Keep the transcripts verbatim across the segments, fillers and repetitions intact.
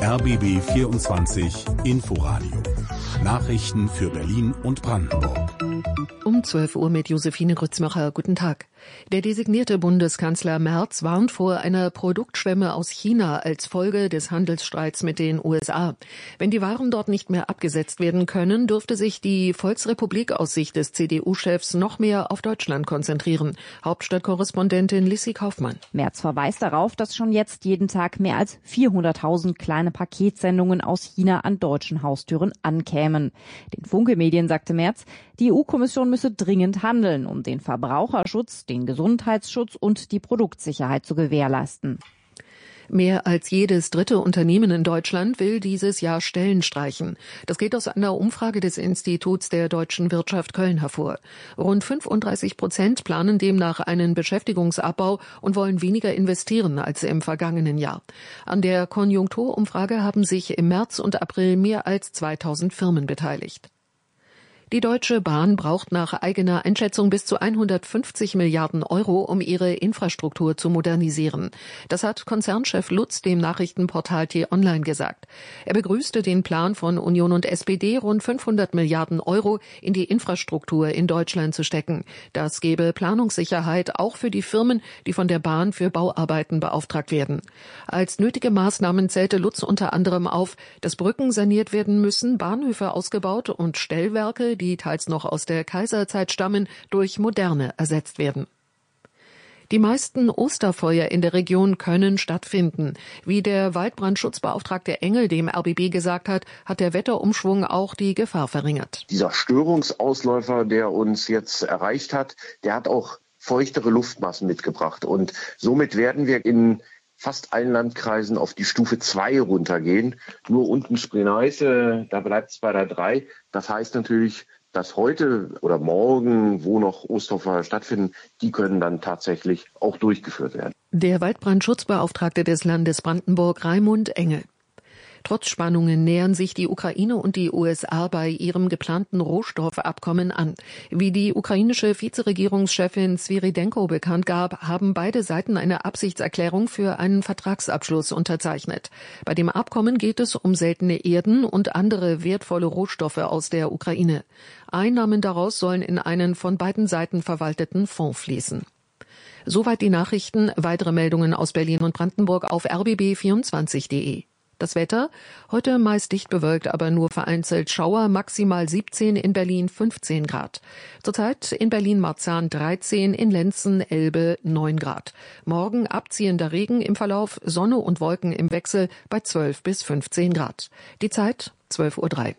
R B B vierundzwanzig Inforadio. Nachrichten für Berlin und Brandenburg. Um zwölf Uhr mit Josephine Grützmacher. Guten Tag. Der designierte Bundeskanzler Merz warnt vor einer Produktschwemme aus China als Folge des Handelsstreits mit den U S A. Wenn die Waren dort nicht mehr abgesetzt werden können, dürfte sich die Volksrepublik aus Sicht des C D U-Chefs noch mehr auf Deutschland konzentrieren. Hauptstadtkorrespondentin Lissy Kaufmann. Merz verweist darauf, dass schon jetzt jeden Tag mehr als vierhunderttausend kleine Paketsendungen aus China an deutschen Haustüren ankämen. Den Funke-Medien sagte Merz, die E U-Kommission müsse dringend handeln, um den Verbraucherschutz, den Gesundheitsschutz und die Produktsicherheit zu gewährleisten. Mehr als jedes dritte Unternehmen in Deutschland will dieses Jahr Stellen streichen. Das geht aus einer Umfrage des Instituts der deutschen Wirtschaft Köln hervor. Rund fünfunddreißig Prozent planen demnach einen Beschäftigungsabbau und wollen weniger investieren als im vergangenen Jahr. An der Konjunkturumfrage haben sich im März und April mehr als zweitausend Firmen beteiligt. Die Deutsche Bahn braucht nach eigener Einschätzung bis zu hundertfünfzig Milliarden Euro, um ihre Infrastruktur zu modernisieren. Das hat Konzernchef Lutz dem Nachrichtenportal T-Online gesagt. Er begrüßte den Plan von Union und S P D, rund fünfhundert Milliarden Euro in die Infrastruktur in Deutschland zu stecken. Das gebe Planungssicherheit auch für die Firmen, die von der Bahn für Bauarbeiten beauftragt werden. Als nötige Maßnahmen zählte Lutz unter anderem auf, dass Brücken saniert werden müssen, Bahnhöfe ausgebaut und Stellwerke, die teils noch aus der Kaiserzeit stammen, durch moderne ersetzt werden. Die meisten Osterfeuer in der Region können stattfinden. Wie der Waldbrandschutzbeauftragte Engel dem R B B gesagt hat, hat der Wetterumschwung auch die Gefahr verringert. Dieser Störungsausläufer, der uns jetzt erreicht hat, der hat auch feuchtere Luftmassen mitgebracht. Und somit werden wir in fast allen Landkreisen auf die Stufe zwei runtergehen. Nur unten Spree-Neiße, da bleibt es bei der drei. Das heißt natürlich, dass heute oder morgen, wo noch Osterfeuer stattfinden, die können dann tatsächlich auch durchgeführt werden. Der Waldbrandschutzbeauftragte des Landes Brandenburg, Raimund Engel. Trotz Spannungen nähern sich die Ukraine und die U S A bei ihrem geplanten Rohstoffabkommen an. Wie die ukrainische Vizeregierungschefin Svyridenko bekannt gab, haben beide Seiten eine Absichtserklärung für einen Vertragsabschluss unterzeichnet. Bei dem Abkommen geht es um seltene Erden und andere wertvolle Rohstoffe aus der Ukraine. Einnahmen daraus sollen in einen von beiden Seiten verwalteten Fonds fließen. Soweit die Nachrichten. Weitere Meldungen aus Berlin und Brandenburg auf r b b vierundzwanzig punkt de. Das Wetter? Heute meist dicht bewölkt, aber nur vereinzelt Schauer, maximal siebzehn, in Berlin fünfzehn Grad. Zurzeit in Berlin-Marzahn dreizehn, in Lenzen, Elbe neun Grad. Morgen abziehender Regen im Verlauf, Sonne und Wolken im Wechsel bei zwölf bis fünfzehn Grad. Die Zeit zwölf Uhr drei.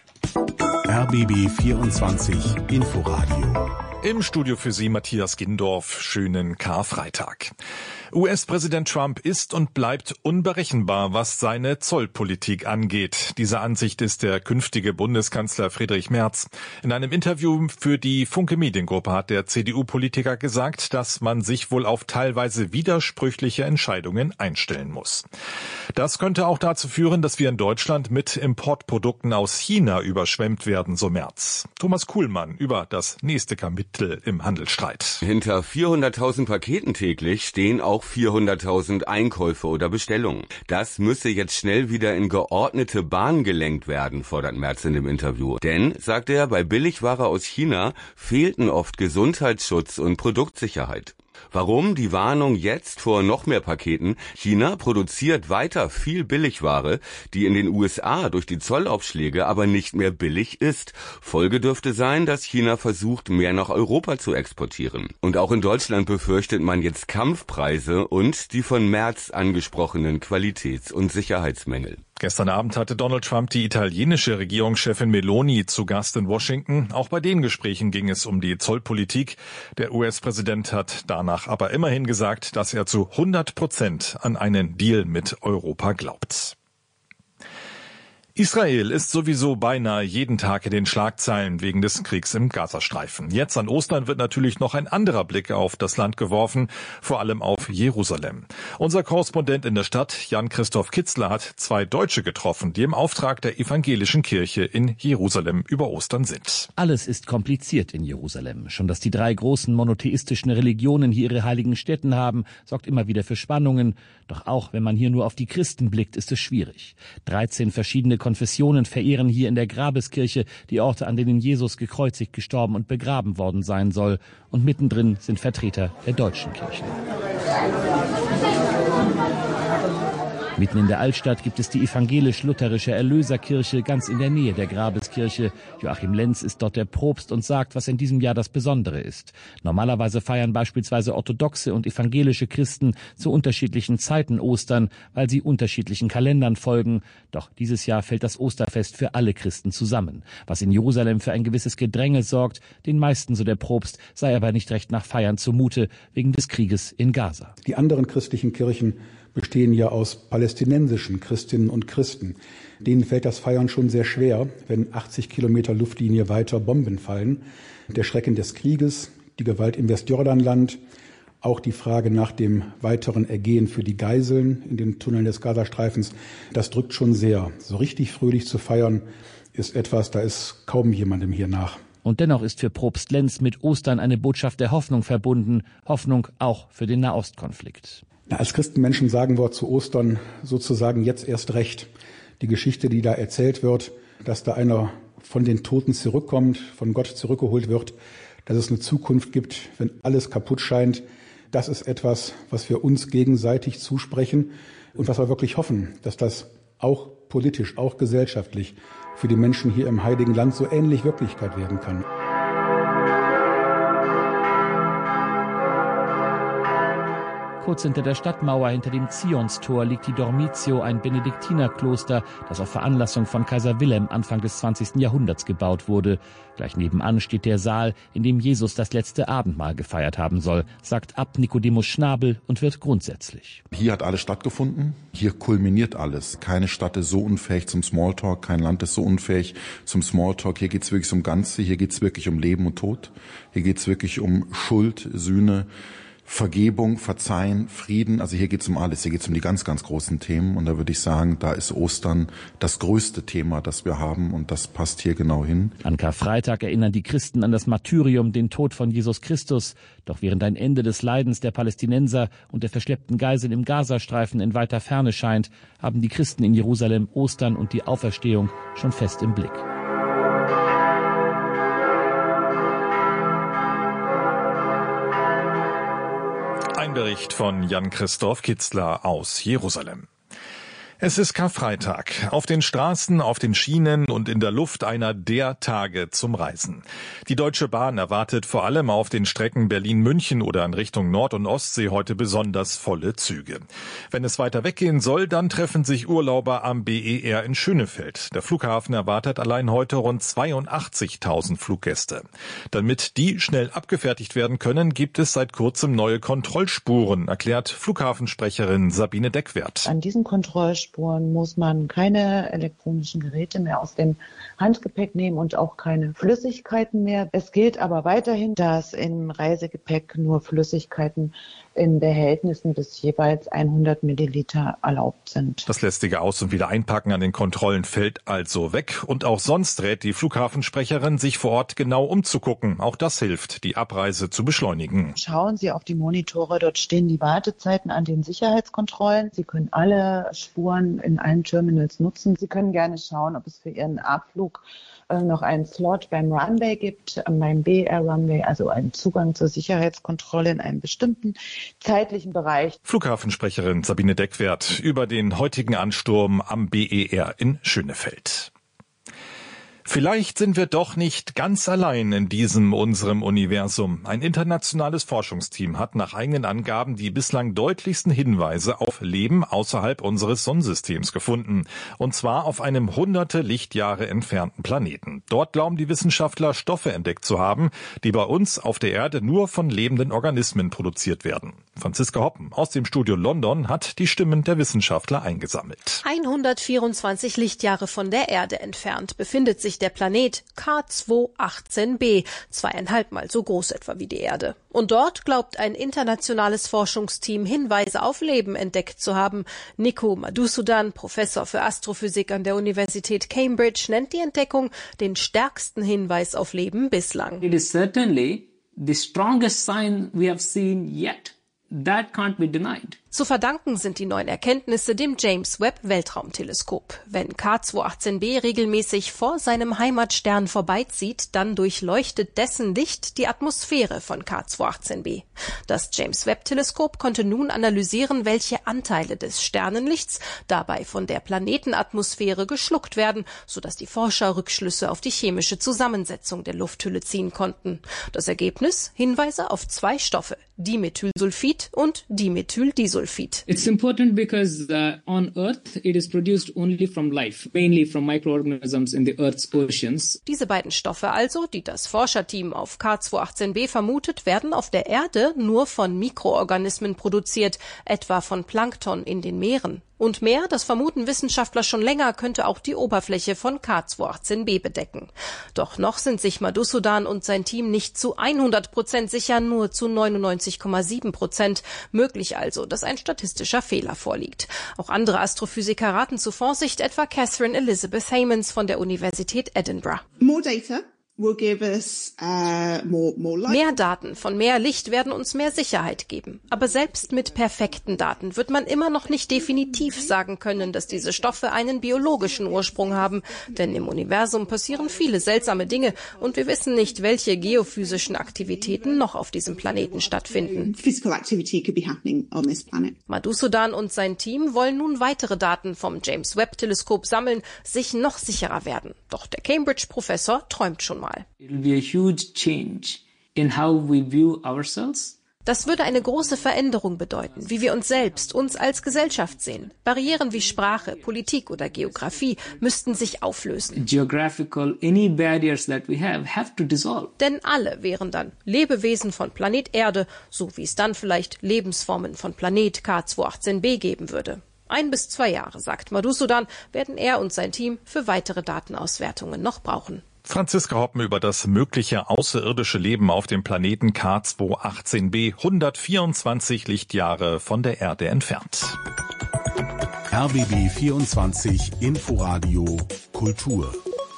R B B vierundzwanzig Inforadio. Im Studio für Sie Matthias Gindorf. Schönen Karfreitag. U S-Präsident Trump ist und bleibt unberechenbar, was seine Zollpolitik angeht. Dieser Ansicht ist der künftige Bundeskanzler Friedrich Merz. In einem Interview für die Funke Mediengruppe hat der C D U-Politiker gesagt, dass man sich wohl auf teilweise widersprüchliche Entscheidungen einstellen muss. Das könnte auch dazu führen, dass wir in Deutschland mit Importprodukten aus China überschwemmt werden, so Merz. Thomas Kuhlmann über das nächste Kapitel im Handelsstreit. Hinter vierhunderttausend Paketen täglich stehen auch vierhunderttausend Einkäufe oder Bestellungen. Das müsse jetzt schnell wieder in geordnete Bahn gelenkt werden, fordert Merz in dem Interview. Denn, sagt er, bei Billigware aus China fehlten oft Gesundheitsschutz und Produktsicherheit. Warum die Warnung jetzt vor noch mehr Paketen? China produziert weiter viel Billigware, die in den U S A durch die Zollaufschläge aber nicht mehr billig ist. Folge dürfte sein, dass China versucht, mehr nach Europa zu exportieren. Und auch in Deutschland befürchtet man jetzt Kampfpreise und die von Merz angesprochenen Qualitäts- und Sicherheitsmängel. Gestern Abend hatte Donald Trump die italienische Regierungschefin Meloni zu Gast in Washington. Auch bei den Gesprächen ging es um die Zollpolitik. Der U S-Präsident hat danach aber immerhin gesagt, dass er zu hundert Prozent an einen Deal mit Europa glaubt. Israel ist sowieso beinahe jeden Tag in den Schlagzeilen wegen des Kriegs im Gazastreifen. Jetzt an Ostern wird natürlich noch ein anderer Blick auf das Land geworfen, vor allem auf Jerusalem. Unser Korrespondent in der Stadt, Jan-Christoph Kitzler, hat zwei Deutsche getroffen, die im Auftrag der evangelischen Kirche in Jerusalem über Ostern sind. Alles ist kompliziert in Jerusalem. Schon, dass die drei großen monotheistischen Religionen hier ihre heiligen Stätten haben, sorgt immer wieder für Spannungen. Doch auch wenn man hier nur auf die Christen blickt, ist es schwierig. dreizehn verschiedene Konfessionen verehren hier in der Grabeskirche die Orte, an denen Jesus gekreuzigt, gestorben und begraben worden sein soll. Und mittendrin sind Vertreter der deutschen Kirchen. Mitten in der Altstadt gibt es die evangelisch-lutherische Erlöserkirche ganz in der Nähe der Grabeskirche. Joachim Lenz ist dort der Propst und sagt, was in diesem Jahr das Besondere ist. Normalerweise feiern beispielsweise orthodoxe und evangelische Christen zu unterschiedlichen Zeiten Ostern, weil sie unterschiedlichen Kalendern folgen. Doch dieses Jahr fällt das Osterfest für alle Christen zusammen, was in Jerusalem für ein gewisses Gedränge sorgt. Den meisten, so der Propst, sei aber nicht recht nach Feiern zumute, wegen des Krieges in Gaza. Die anderen christlichen Kirchen bestehen ja aus palästinensischen Christinnen und Christen. Denen fällt das Feiern schon sehr schwer, wenn achtzig Kilometer Luftlinie weiter Bomben fallen. Der Schrecken des Krieges, die Gewalt im Westjordanland, auch die Frage nach dem weiteren Ergehen für die Geiseln in den Tunneln des Gazastreifens, das drückt schon sehr. So richtig fröhlich zu feiern ist etwas, da ist kaum jemandem hier nach. Und dennoch ist für Propst Lenz mit Ostern eine Botschaft der Hoffnung verbunden. Hoffnung auch für den Nahostkonflikt. Na, als Christenmenschen sagen wir zu Ostern sozusagen jetzt erst recht. Die Geschichte, die da erzählt wird, dass da einer von den Toten zurückkommt, von Gott zurückgeholt wird, dass es eine Zukunft gibt, wenn alles kaputt scheint, das ist etwas, was wir uns gegenseitig zusprechen und was wir wirklich hoffen, dass das auch politisch, auch gesellschaftlich für die Menschen hier im Heiligen Land so ähnlich Wirklichkeit werden kann. Kurz hinter der Stadtmauer, hinter dem Zionstor, liegt die Dormitio, ein Benediktinerkloster, das auf Veranlassung von Kaiser Wilhelm Anfang des zwanzigsten Jahrhunderts gebaut wurde. Gleich nebenan steht der Saal, in dem Jesus das letzte Abendmahl gefeiert haben soll, sagt Abt Nikodemus Schnabel und wird grundsätzlich. Hier hat alles stattgefunden. Hier kulminiert alles. Keine Stadt ist so unfähig zum Smalltalk, kein Land ist so unfähig zum Smalltalk. Hier geht es wirklich um Ganze, hier geht es wirklich um Leben und Tod. Hier geht es wirklich um Schuld, Sühne, Vergebung, Verzeihen, Frieden, also hier geht es um alles, hier geht es um die ganz, ganz großen Themen und da würde ich sagen, da ist Ostern das größte Thema, das wir haben und das passt hier genau hin. An Karfreitag erinnern die Christen an das Martyrium, den Tod von Jesus Christus, doch während ein Ende des Leidens der Palästinenser und der verschleppten Geiseln im Gazastreifen in weiter Ferne scheint, haben die Christen in Jerusalem Ostern und die Auferstehung schon fest im Blick. Ein Bericht von Jan-Christoph Kitzler aus Jerusalem. Es ist Karfreitag. Auf den Straßen, auf den Schienen und in der Luft einer der Tage zum Reisen. Die Deutsche Bahn erwartet vor allem auf den Strecken Berlin-München oder in Richtung Nord- und Ostsee heute besonders volle Züge. Wenn es weiter weggehen soll, dann treffen sich Urlauber am B E R in Schönefeld. Der Flughafen erwartet allein heute rund zweiundachtzigtausend Fluggäste. Damit die schnell abgefertigt werden können, gibt es seit kurzem neue Kontrollspuren, erklärt Flughafensprecherin Sabine Deckwert. An diesen Kontrollspuren muss man keine elektronischen Geräte mehr aus dem Handgepäck nehmen und auch keine Flüssigkeiten mehr. Es gilt aber weiterhin, dass im Reisegepäck nur Flüssigkeiten in Behältnissen bis jeweils hundert Milliliter erlaubt sind. Das lästige Aus- und Wiedereinpacken an den Kontrollen fällt also weg. Und auch sonst rät die Flughafensprecherin, sich vor Ort genau umzugucken. Auch das hilft, die Abreise zu beschleunigen. Schauen Sie auf die Monitore, dort stehen die Wartezeiten an den Sicherheitskontrollen. Sie können alle Spuren in allen Terminals nutzen. Sie können gerne schauen, ob es für Ihren Abflug noch einen Slot beim Runway gibt, beim B R Runway, also einen Zugang zur Sicherheitskontrolle in einem bestimmten zeitlichen Bereich. Flughafensprecherin Sabine Deckwert über den heutigen Ansturm am B E R in Schönefeld. Vielleicht sind wir doch nicht ganz allein in diesem unserem Universum. Ein internationales Forschungsteam hat nach eigenen Angaben die bislang deutlichsten Hinweise auf Leben außerhalb unseres Sonnensystems gefunden. Und zwar auf einem hunderte Lichtjahre entfernten Planeten. Dort glauben die Wissenschaftler, Stoffe entdeckt zu haben, die bei uns auf der Erde nur von lebenden Organismen produziert werden. Franziska Hoppen aus dem Studio London hat die Stimmen der Wissenschaftler eingesammelt. hundertvierundzwanzig Lichtjahre von der Erde entfernt befindet sich der Planet K zweihundertachtzehn b, zweieinhalb Mal so groß etwa wie die Erde. Und dort glaubt ein internationales Forschungsteam Hinweise auf Leben entdeckt zu haben. Nico Madhusudan, Professor für Astrophysik an der Universität Cambridge, nennt die Entdeckung den stärksten Hinweis auf Leben bislang. It is certainly the strongest sign we have seen yet. That can't be denied. Zu verdanken sind die neuen Erkenntnisse dem James-Webb-Weltraumteleskop. Wenn K zweihundertachtzehn b regelmäßig vor seinem Heimatstern vorbeizieht, dann durchleuchtet dessen Licht die Atmosphäre von K zweihundertachtzehn b. Das James-Webb-Teleskop konnte nun analysieren, welche Anteile des Sternenlichts dabei von der Planetenatmosphäre geschluckt werden, sodass die Forscher Rückschlüsse auf die chemische Zusammensetzung der Lufthülle ziehen konnten. Das Ergebnis? Hinweise auf zwei Stoffe, Dimethylsulfid und Dimethyldissulfid. It's important because uh, on Earth it is produced only from life, mainly from microorganisms in the Earth's oceans. Diese beiden Stoffe also, die das Forscherteam auf K zweihundertachtzehn b vermutet, werden auf der Erde nur von Mikroorganismen produziert, etwa von Plankton in den Meeren. Und mehr, das vermuten Wissenschaftler schon länger, könnte auch die Oberfläche von K zweihundertachtzehn b bedecken. Doch noch sind sich Madhusudan und sein Team nicht zu hundert Prozent sicher, nur zu neunundneunzig Komma sieben Prozent. Möglich also, dass ein statistischer Fehler vorliegt. Auch andere Astrophysiker raten zu Vorsicht, etwa Catherine Elizabeth Hammonds von der Universität Edinburgh. More data will give us, uh, more, more light. Mehr Daten von mehr Licht werden uns mehr Sicherheit geben. Aber selbst mit perfekten Daten wird man immer noch nicht definitiv sagen können, dass diese Stoffe einen biologischen Ursprung haben. Denn im Universum passieren viele seltsame Dinge und wir wissen nicht, welche geophysischen Aktivitäten noch auf diesem Planeten stattfinden. Physical activity could be happening on this planet. Madhusudan und sein Team wollen nun weitere Daten vom James-Webb-Teleskop sammeln, sich noch sicherer werden. Doch der Cambridge-Professor träumt schon mal. It will be a huge change in how we view ourselves. Das würde eine große Veränderung bedeuten, wie wir uns selbst, uns als Gesellschaft sehen. Barrieren wie Sprache, Politik oder Geografie müssten sich auflösen. Geographical, any barriers that we have, have to dissolve. Denn alle wären dann Lebewesen von Planet Erde, so wie es dann vielleicht Lebensformen von Planet K zweihundertachtzehn b geben würde. Ein bis zwei Jahre, sagt Madhusudan, werden er und sein Team für weitere Datenauswertungen noch brauchen. Franziska Hoppen über das mögliche außerirdische Leben auf dem Planeten K zweihundertachtzehn b, hundertvierundzwanzig Lichtjahre von der Erde entfernt. R B B vierundzwanzig Inforadio Kultur.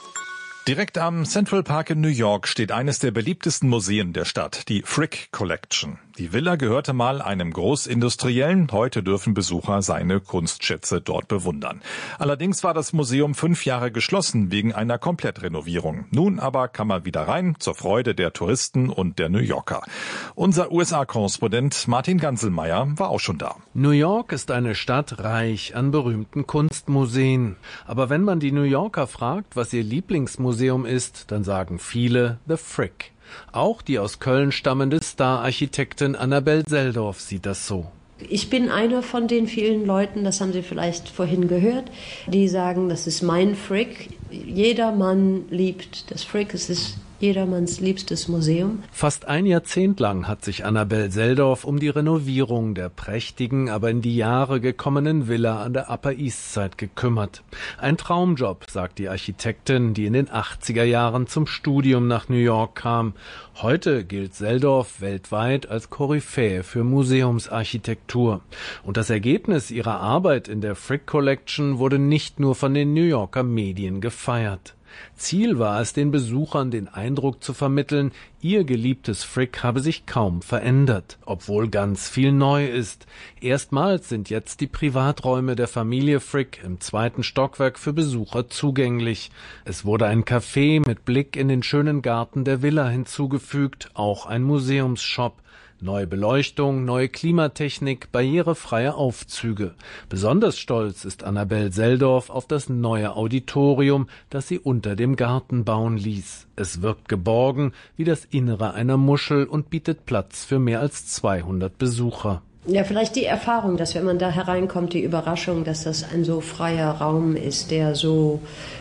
Direkt am Central Park in New York steht eines der beliebtesten Museen der Stadt, die Frick Collection. Die Villa gehörte mal einem Großindustriellen, heute dürfen Besucher seine Kunstschätze dort bewundern. Allerdings war das Museum fünf Jahre geschlossen wegen einer Komplettrenovierung. Nun aber kann man wieder rein, zur Freude der Touristen und der New Yorker. Unser U S A-Korrespondent Martin Ganselmeier war auch schon da. New York ist eine Stadt reich an berühmten Kunstmuseen. Aber wenn man die New Yorker fragt, was ihr Lieblingsmuseum ist, dann sagen viele The Frick. Auch die aus Köln stammende Star-Architektin Annabel Seldorf sieht das so. Ich bin einer von den vielen Leuten, das haben Sie vielleicht vorhin gehört, die sagen, das ist mein Frick. Jeder Mann liebt das Frick, es ist jedermanns liebstes Museum. Fast ein Jahrzehnt lang hat sich Annabel Seldorf um die Renovierung der prächtigen, aber in die Jahre gekommenen Villa an der Upper East Side gekümmert. Ein Traumjob, sagt die Architektin, die in den achtziger Jahren zum Studium nach New York kam. Heute gilt Seldorf weltweit als Koryphäe für Museumsarchitektur. Und das Ergebnis ihrer Arbeit in der Frick Collection wurde nicht nur von den New Yorker Medien gefeiert. Ziel war es, den Besuchern den Eindruck zu vermitteln, ihr geliebtes Frick habe sich kaum verändert, obwohl ganz viel neu ist. Erstmals sind jetzt die Privaträume der Familie Frick im zweiten Stockwerk für Besucher zugänglich. Es wurde ein Café mit Blick in den schönen Garten der Villa hinzugefügt, auch ein Museumsshop. Neue Beleuchtung, neue Klimatechnik, barrierefreie Aufzüge. Besonders stolz ist Annabel Seldorf auf das neue Auditorium, das sie unter dem Garten bauen ließ. Es wirkt geborgen wie das Innere einer Muschel und bietet Platz für mehr als zweihundert Besucher. Ja, vielleicht die Erfahrung, dass wenn man da hereinkommt, die Überraschung, dass das ein so freier Raum ist, der so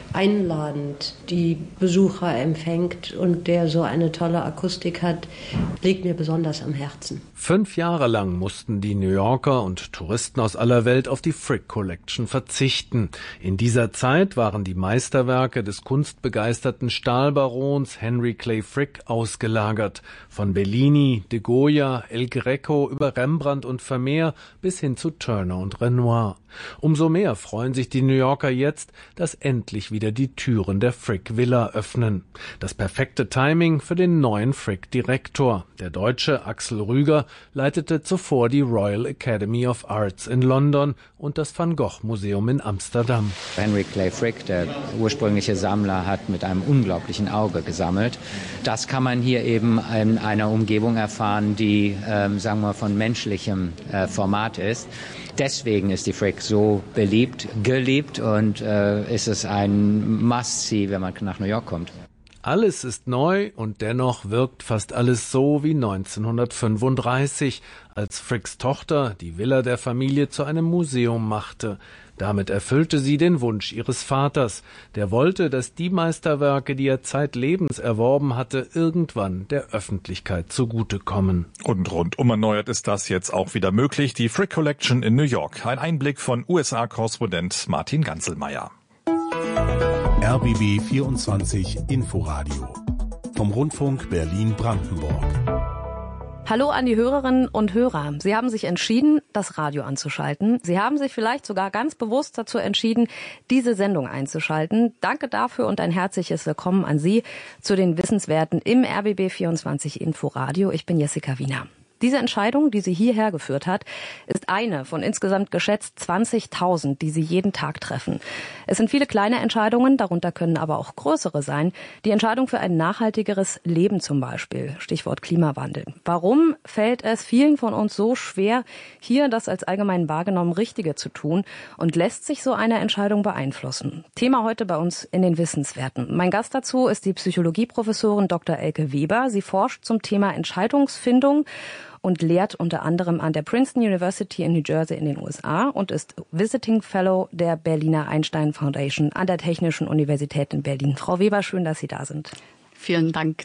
einladend die Besucher empfängt und der so eine tolle Akustik hat, liegt mir besonders am Herzen. Fünf Jahre lang mussten die New Yorker und Touristen aus aller Welt auf die Frick Collection verzichten. In dieser Zeit waren die Meisterwerke des kunstbegeisterten Stahlbarons Henry Clay Frick ausgelagert. Von Bellini, de Goya, El Greco über Rembrandt und Vermeer bis hin zu Turner und Renoir. Umso mehr freuen sich die New Yorker jetzt, dass endlich wieder die Türen der Frick Villa öffnen. Das perfekte Timing für den neuen Frick-Direktor. Der Deutsche Axel Rüger leitete zuvor die Royal Academy of Arts in London und das Van Gogh Museum in Amsterdam. Henry Clay Frick, der ursprüngliche Sammler, hat mit einem unglaublichen Auge gesammelt. Das kann man hier eben in einer Umgebung erfahren, die, ähm, sagen wir, von menschlichem äh, Format ist. Deswegen ist die Frick so beliebt, geliebt und äh, ist es ein Must-See, wenn man nach New York kommt. Alles ist neu und dennoch wirkt fast alles so wie neunzehnhundertfünfunddreißig, als Fricks Tochter die Villa der Familie zu einem Museum machte. Damit erfüllte sie den Wunsch ihres Vaters. Der wollte, dass die Meisterwerke, die er zeitlebens erworben hatte, irgendwann der Öffentlichkeit zugutekommen. Und rundum erneuert ist das jetzt auch wieder möglich. Die Frick Collection in New York. Ein Einblick von U S A-Korrespondent Martin Ganzelmeier. R B B vierundzwanzig Inforadio vom Rundfunk Berlin-Brandenburg. Hallo an die Hörerinnen und Hörer. Sie haben sich entschieden, das Radio anzuschalten. Sie haben sich vielleicht sogar ganz bewusst dazu entschieden, diese Sendung einzuschalten. Danke dafür und ein herzliches Willkommen an Sie zu den Wissenswerten im R B B vierundzwanzig Inforadio. Ich bin Jessica Wiener. Diese Entscheidung, die Sie hierher geführt hat, ist eine von insgesamt geschätzt zwanzigtausend, die Sie jeden Tag treffen. Es sind viele kleine Entscheidungen, darunter können aber auch größere sein. Die Entscheidung für ein nachhaltigeres Leben zum Beispiel, Stichwort Klimawandel. Warum fällt es vielen von uns so schwer, hier das als allgemein wahrgenommen Richtige zu tun und lässt sich so eine Entscheidung beeinflussen? Thema heute bei uns in den Wissenswerten. Mein Gast dazu ist die Psychologieprofessorin Doktor Elke Weber. Sie forscht zum Thema Entscheidungsfindung und lehrt unter anderem an der Princeton University in New Jersey in den U S A und ist Visiting Fellow der Berliner Einstein Foundation an der Technischen Universität in Berlin. Frau Weber, schön, dass Sie da sind. Vielen Dank.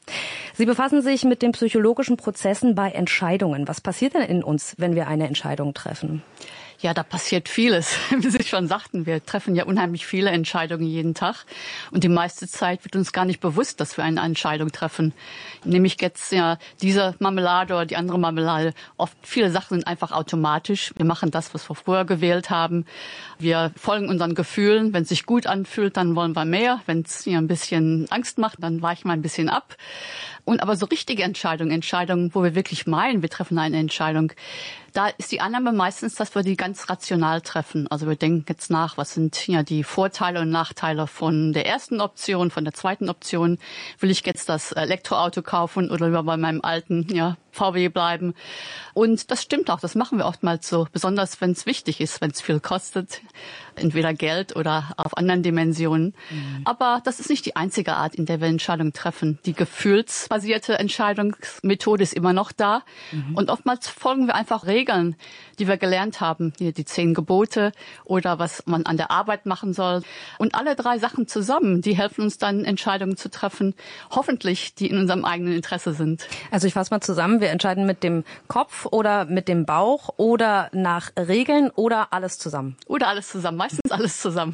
Sie befassen sich mit den psychologischen Prozessen bei Entscheidungen. Was passiert denn in uns, wenn wir eine Entscheidung treffen? Ja, da passiert vieles. Wie Sie schon sagten, wir treffen ja unheimlich viele Entscheidungen jeden Tag. Und die meiste Zeit wird uns gar nicht bewusst, dass wir eine Entscheidung treffen. Nämlich jetzt ja diese Marmelade oder die andere Marmelade. Oft viele Sachen sind einfach automatisch. Wir machen das, was wir früher gewählt haben. Wir folgen unseren Gefühlen. Wenn es sich gut anfühlt, dann wollen wir mehr. Wenn es ein bisschen Angst macht, dann weichen wir ein bisschen ab. Und aber so richtige Entscheidungen, Entscheidungen, wo wir wirklich meinen, wir treffen eine Entscheidung, da ist die Annahme meistens, dass wir die ganz rational treffen. Also wir denken jetzt nach, was sind ja die Vorteile und Nachteile von der ersten Option, von der zweiten Option. Will ich jetzt das Elektroauto kaufen oder lieber bei meinem alten ja, V W bleiben? Und das stimmt auch, das machen wir oftmals so, besonders wenn es wichtig ist, wenn es viel kostet, entweder Geld oder auf anderen Dimensionen. Mhm. Aber das ist nicht die einzige Art, in der wir Entscheidungen treffen. Die gefühlsbasierte Entscheidungsmethode ist immer noch da. Mhm. Und oftmals folgen wir einfach Regeln, die wir gelernt haben, hier die zehn Gebote oder was man an der Arbeit machen soll. Und alle drei Sachen zusammen, die helfen uns dann, Entscheidungen zu treffen, hoffentlich, die in unserem eigenen Interesse sind. Also ich fasse mal zusammen, wir entscheiden mit dem Kopf oder mit dem Bauch oder nach Regeln oder alles zusammen? Oder alles zusammen, meistens alles zusammen.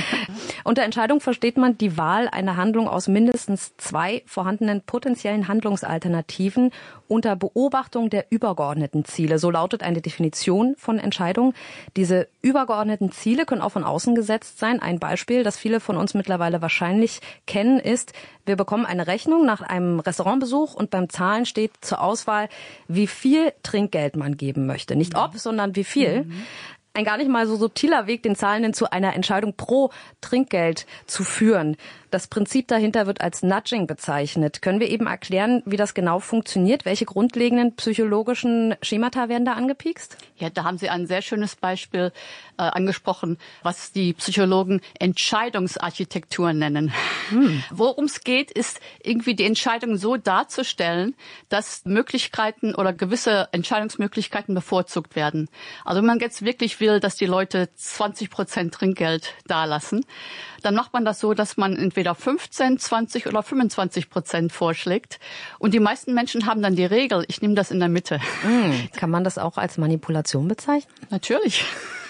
Unter Entscheidung versteht man die Wahl einer Handlung aus mindestens zwei vorhandenen potenziellen Handlungsalternativen unter Beobachtung der übergeordneten Ziele. So lautet eine Definition von Entscheidung. Diese übergeordneten Ziele können auch von außen gesetzt sein. Ein Beispiel, das viele von uns mittlerweile wahrscheinlich kennen, ist, wir bekommen eine Rechnung nach einem Restaurantbesuch und beim Zahlen steht zur Auswahl, wie viel Trinkgeld man geben möchte. Nicht ob, sondern wie viel. Mhm. Ein gar nicht mal so subtiler Weg, den Zahlenden zu einer Entscheidung pro Trinkgeld zu führen. Das Prinzip dahinter wird als Nudging bezeichnet. Können wir eben erklären, wie das genau funktioniert? Welche grundlegenden psychologischen Schemata werden da angepiekst? Ja, da haben Sie ein sehr schönes Beispiel äh, angesprochen, was die Psychologen Entscheidungsarchitektur nennen. Hm. Worum es geht, ist irgendwie die Entscheidung so darzustellen, dass Möglichkeiten oder gewisse Entscheidungsmöglichkeiten bevorzugt werden. Also wenn man jetzt wirklich will, dass die Leute zwanzig Prozent Trinkgeld dalassen, dann macht man das so, dass man entweder fünfzehn, zwanzig oder fünfundzwanzig Prozent vorschlägt. Und die meisten Menschen haben dann die Regel, ich nehme das in der Mitte. Mm, kann man das auch als Manipulation bezeichnen? Natürlich.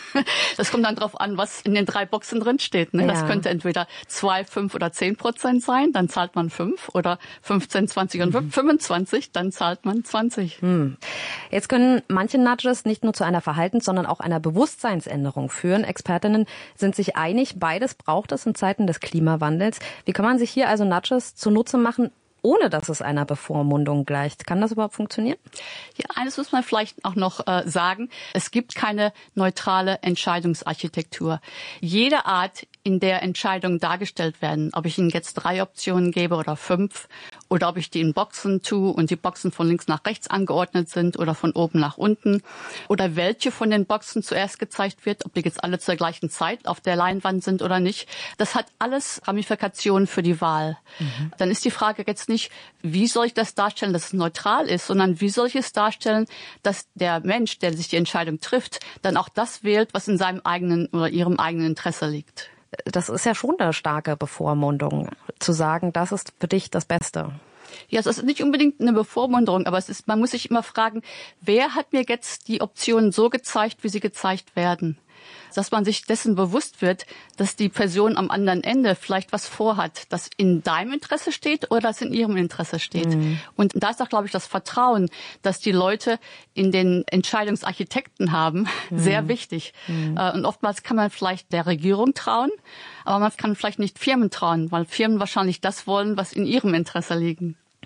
Das kommt dann drauf an, was in den drei Boxen drin steht. Ne? Ja. Das könnte entweder zwei, fünf oder zehn Prozent sein, dann zahlt man fünf, oder fünfzehn, zwanzig und mhm. fünfundzwanzig, dann zahlt man zwanzig. Hm. Jetzt können manche Nudges nicht nur zu einer Verhaltens-, sondern auch einer Bewusstseinsänderung führen. Expertinnen sind sich einig, beides braucht es in Zeiten des Klimawandels. Wie kann man sich hier also Nudges zunutze machen, ohne dass es einer Bevormundung gleicht? Kann das überhaupt funktionieren? Ja, eines muss man vielleicht auch noch äh, sagen. Es gibt keine neutrale Entscheidungsarchitektur. Jede Art, in der Entscheidungen dargestellt werden, ob ich Ihnen jetzt drei Optionen gebe oder fünf, oder ob ich die in Boxen tue und die Boxen von links nach rechts angeordnet sind oder von oben nach unten, oder welche von den Boxen zuerst gezeigt wird, ob die jetzt alle zur gleichen Zeit auf der Leinwand sind oder nicht. Das hat alles Ramifikationen für die Wahl. Mhm. Dann ist die Frage jetzt nicht, wie soll ich das darstellen, dass es neutral ist, sondern wie soll ich es darstellen, dass der Mensch, der sich die Entscheidung trifft, dann auch das wählt, was in seinem eigenen oder ihrem eigenen Interesse liegt. Das ist ja schon eine starke Bevormundung, zu sagen, das ist für dich das Beste. Ja, es ist nicht unbedingt eine Bevormunderung, aber es ist, man muss sich immer fragen, wer hat mir jetzt die Optionen so gezeigt, wie sie gezeigt werden? Dass man sich dessen bewusst wird, dass die Person am anderen Ende vielleicht was vorhat, das in deinem Interesse steht oder das in ihrem Interesse steht. Mhm. Und da ist auch, glaube ich, das Vertrauen, dass die Leute in den Entscheidungsarchitekten haben, mhm. sehr wichtig. Mhm. Und oftmals kann man vielleicht der Regierung trauen, aber man kann vielleicht nicht Firmen trauen, weil Firmen wahrscheinlich das wollen, was in ihrem Interesse liegt.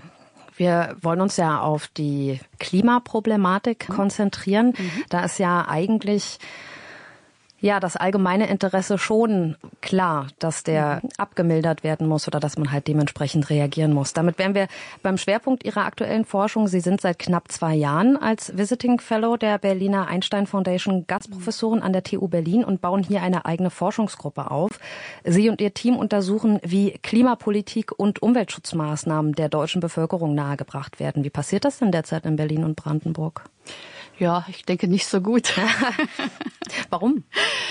Wir wollen uns ja auf die Klimaproblematik mhm. konzentrieren. Mhm. Da ist ja eigentlich ja das allgemeine Interesse schon klar, dass der mhm. abgemildert werden muss oder dass man halt dementsprechend reagieren muss. Damit wären wir beim Schwerpunkt Ihrer aktuellen Forschung. Sie sind seit knapp zwei Jahren als Visiting Fellow der Berliner Einstein Foundation Gastprofessorin an der T U Berlin und bauen hier eine eigene Forschungsgruppe auf. Sie und Ihr Team untersuchen, wie Klimapolitik und Umweltschutzmaßnahmen der deutschen Bevölkerung nahegebracht werden. Wie passiert das denn derzeit in Berlin und Brandenburg? Ja, ich denke nicht so gut. Warum?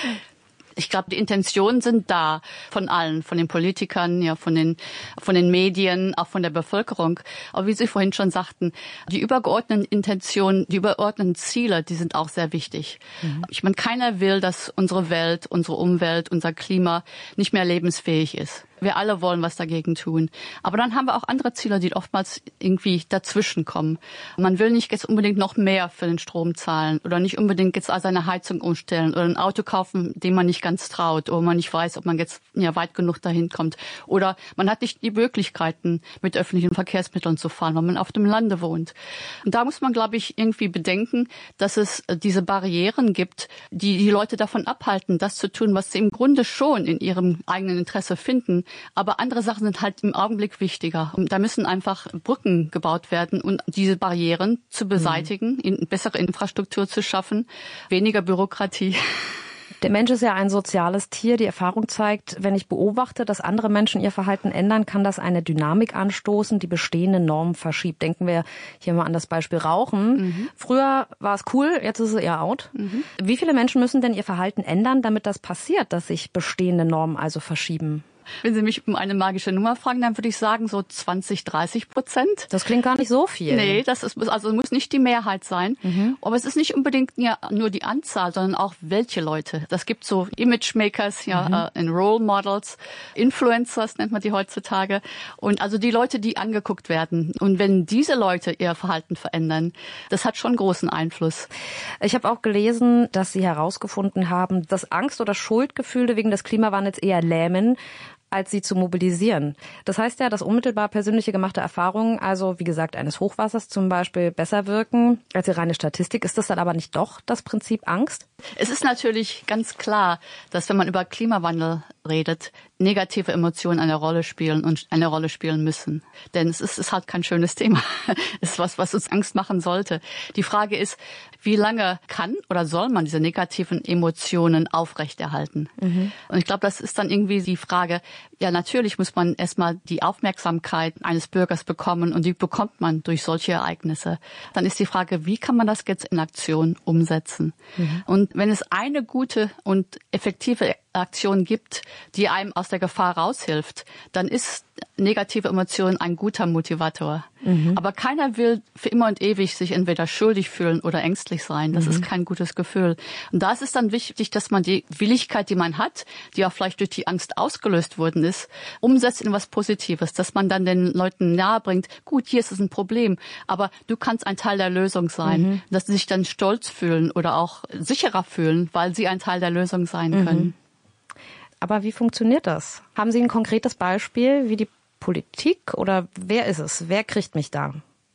Ich glaube, die Intentionen sind da von allen, von den Politikern, ja, von den, von den Medien, auch von der Bevölkerung. Aber wie Sie vorhin schon sagten, die übergeordneten Intentionen, die übergeordneten Ziele, die sind auch sehr wichtig. Mhm. Ich meine, keiner will, dass unsere Welt, unsere Umwelt, unser Klima nicht mehr lebensfähig ist. Wir alle wollen was dagegen tun. Aber dann haben wir auch andere Ziele, die oftmals irgendwie dazwischen kommen. Man will nicht jetzt unbedingt noch mehr für den Strom zahlen oder nicht unbedingt jetzt seine Heizung umstellen oder ein Auto kaufen, dem man nicht ganz traut oder man nicht weiß, ob man jetzt ja weit genug dahin kommt. Oder man hat nicht die Möglichkeiten, mit öffentlichen Verkehrsmitteln zu fahren, weil man auf dem Lande wohnt. Und da muss man, glaube ich, irgendwie bedenken, dass es diese Barrieren gibt, die die Leute davon abhalten, das zu tun, was sie im Grunde schon in ihrem eigenen Interesse finden. Aber andere Sachen sind halt im Augenblick wichtiger. Und da müssen einfach Brücken gebaut werden, um diese Barrieren zu beseitigen, mhm. in bessere Infrastruktur zu schaffen, weniger Bürokratie. Der Mensch ist ja ein soziales Tier. Die Erfahrung zeigt, wenn ich beobachte, dass andere Menschen ihr Verhalten ändern, kann das eine Dynamik anstoßen, die bestehende Normen verschiebt. Denken wir hier mal an das Beispiel Rauchen. Mhm. Früher war es cool, jetzt ist es eher out. Mhm. Wie viele Menschen müssen denn ihr Verhalten ändern, damit das passiert, dass sich bestehende Normen also verschieben? Wenn Sie mich um eine magische Nummer fragen, dann würde ich sagen so zwanzig, dreißig Prozent. Das klingt gar nicht so viel. Nee, das ist, also muss nicht die Mehrheit sein. Mhm. Aber es ist nicht unbedingt ja, nur die Anzahl, sondern auch welche Leute. Das gibt so Imagemakers, ja, mhm. äh, Role Models, Influencers nennt man die heutzutage. Und also die Leute, die angeguckt werden. Und wenn diese Leute ihr Verhalten verändern, das hat schon großen Einfluss. Ich habe auch gelesen, dass Sie herausgefunden haben, dass Angst oder Schuldgefühle wegen des Klimawandels eher lähmen, als sie zu mobilisieren. Das heißt ja, dass unmittelbar persönliche gemachte Erfahrungen, also wie gesagt eines Hochwassers zum Beispiel, besser wirken als die reine Statistik. Ist das dann aber nicht doch das Prinzip Angst? Es ist natürlich ganz klar, dass wenn man über Klimawandel redet, negative Emotionen eine Rolle spielen und eine Rolle spielen müssen. Denn es ist, ist halt kein schönes Thema. Es ist was, was uns Angst machen sollte. Die Frage ist, wie lange kann oder soll man diese negativen Emotionen aufrechterhalten? Mhm. Und ich glaube, das ist dann irgendwie die Frage, ja, natürlich muss man erstmal die Aufmerksamkeit eines Bürgers bekommen und die bekommt man durch solche Ereignisse. Dann ist die Frage, wie kann man das jetzt in Aktion umsetzen? Mhm. Und wenn es eine gute und effektive Aktion gibt, die einem aus der Gefahr raushilft, dann ist negative Emotionen ein guter Motivator. Mhm. Aber keiner will für immer und ewig sich entweder schuldig fühlen oder ängstlich sein. Das mhm. ist kein gutes Gefühl. Und da ist es dann wichtig, dass man die Willigkeit, die man hat, die auch vielleicht durch die Angst ausgelöst worden ist, umsetzt in was Positives, dass man dann den Leuten nahebringt, gut, hier ist es ein Problem, aber du kannst ein Teil der Lösung sein. Mhm. Dass sie sich dann stolz fühlen oder auch sicherer fühlen, weil sie ein Teil der Lösung sein mhm. können. Aber wie funktioniert das? Haben Sie ein konkretes Beispiel, wie die Politik oder wer ist es? Wer kriegt mich da?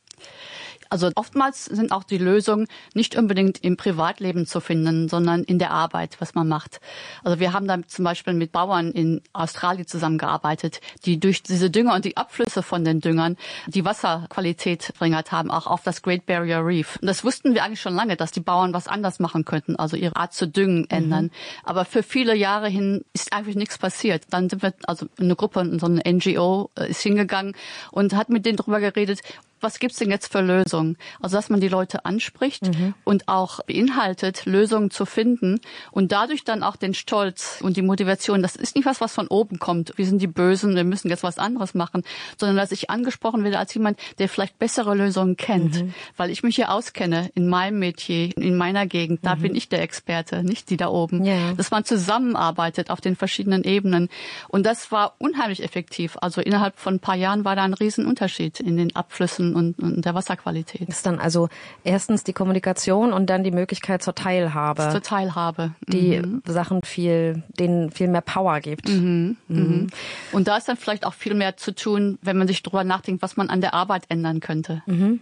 Also oftmals sind auch die Lösungen nicht unbedingt im Privatleben zu finden, sondern in der Arbeit, was man macht. Also wir haben da zum Beispiel mit Bauern in Australien zusammengearbeitet, die durch diese Dünger und die Abflüsse von den Düngern die Wasserqualität verringert haben, auch auf das Great Barrier Reef. Und das wussten wir eigentlich schon lange, dass die Bauern was anders machen könnten, also ihre Art zu düngen ändern. Mhm. Aber für viele Jahre hin ist eigentlich nichts passiert. Dann sind wir, also eine Gruppe, so eine N G O ist hingegangen und hat mit denen darüber geredet, was gibt's denn jetzt für Lösungen? Also, dass man die Leute anspricht mhm. und auch beinhaltet, Lösungen zu finden und dadurch dann auch den Stolz und die Motivation, das ist nicht was, was von oben kommt. Wir sind die Bösen, wir müssen jetzt was anderes machen, sondern dass ich angesprochen werde als jemand, der vielleicht bessere Lösungen kennt, mhm. weil ich mich hier auskenne in meinem Metier, in meiner Gegend. Da mhm. bin ich der Experte, nicht die da oben. Ja. Dass man zusammenarbeitet auf den verschiedenen Ebenen. Und das war unheimlich effektiv. Also innerhalb von ein paar Jahren war da ein Riesenunterschied in den Abflüssen und, und der Wasserqualität. Das ist dann also erstens die Kommunikation und dann die Möglichkeit zur Teilhabe. Zur Teilhabe. Die mhm. Sachen viel, denen viel mehr Power gibt. Mhm. Mhm. Und da ist dann vielleicht auch viel mehr zu tun, wenn man sich darüber nachdenkt, was man an der Arbeit ändern könnte. Mhm.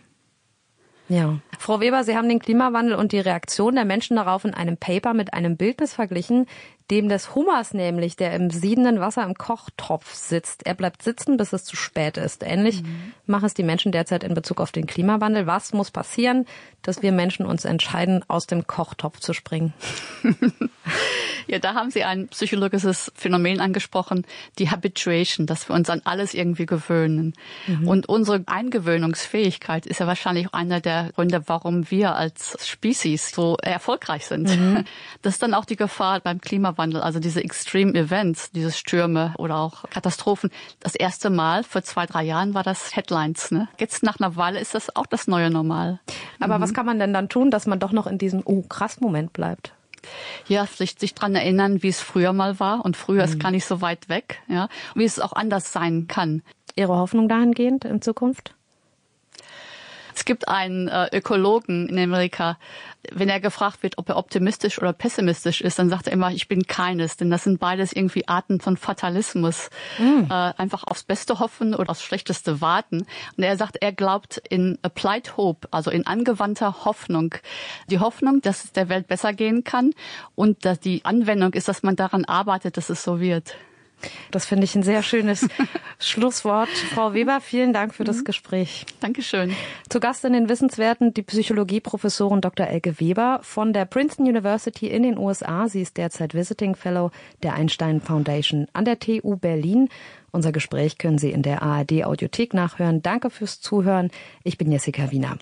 Ja. Frau Weber, Sie haben den Klimawandel und die Reaktion der Menschen darauf in einem Paper mit einem Bildnis verglichen, dem des Hummers nämlich, der im siedenden Wasser im Kochtopf sitzt. Er bleibt sitzen, bis es zu spät ist. Ähnlich mhm. machen es die Menschen derzeit in Bezug auf den Klimawandel. Was muss passieren, dass wir Menschen uns entscheiden, aus dem Kochtopf zu springen? Ja, da haben Sie ein psychologisches Phänomen angesprochen, die Habituation, dass wir uns an alles irgendwie gewöhnen. Mhm. Und unsere Eingewöhnungsfähigkeit ist ja wahrscheinlich auch einer der Gründe, warum wir als Species so erfolgreich sind. Mhm. Das ist dann auch die Gefahr beim Klimawandel, also diese Extreme Events, diese Stürme oder auch Katastrophen. Das erste Mal vor zwei, drei Jahren war das Headlines. Ne? Jetzt nach einer Weile ist das auch das neue Normal. Aber mhm. was kann man denn dann tun, dass man doch noch in diesem oh krass Moment bleibt? Ja, vielleicht sich dran erinnern, wie es früher mal war. Und früher mhm. ist gar nicht so weit weg. Ja, wie es auch anders sein kann. Ihre Hoffnung dahingehend in Zukunft? Es gibt einen äh, Ökologen in Amerika, wenn er gefragt wird, ob er optimistisch oder pessimistisch ist, dann sagt er immer, ich bin keines. Denn das sind beides irgendwie Arten von Fatalismus. Mm. Äh, einfach aufs Beste hoffen oder aufs Schlechteste warten. Und er sagt, er glaubt in applied hope, also in angewandter Hoffnung. Die Hoffnung, dass es der Welt besser gehen kann und dass die Anwendung ist, dass man daran arbeitet, dass es so wird. Das finde ich ein sehr schönes Schlusswort. Frau Weber, vielen Dank für das Gespräch. Dankeschön. Zu Gast in den Wissenswerten die Psychologieprofessorin Doktor Elke Weber von der Princeton University in den U S A. Sie ist derzeit Visiting Fellow der Einstein Foundation an der T U Berlin. Unser Gespräch können Sie in der A R D Audiothek nachhören. Danke fürs Zuhören. Ich bin Jessica Wiener.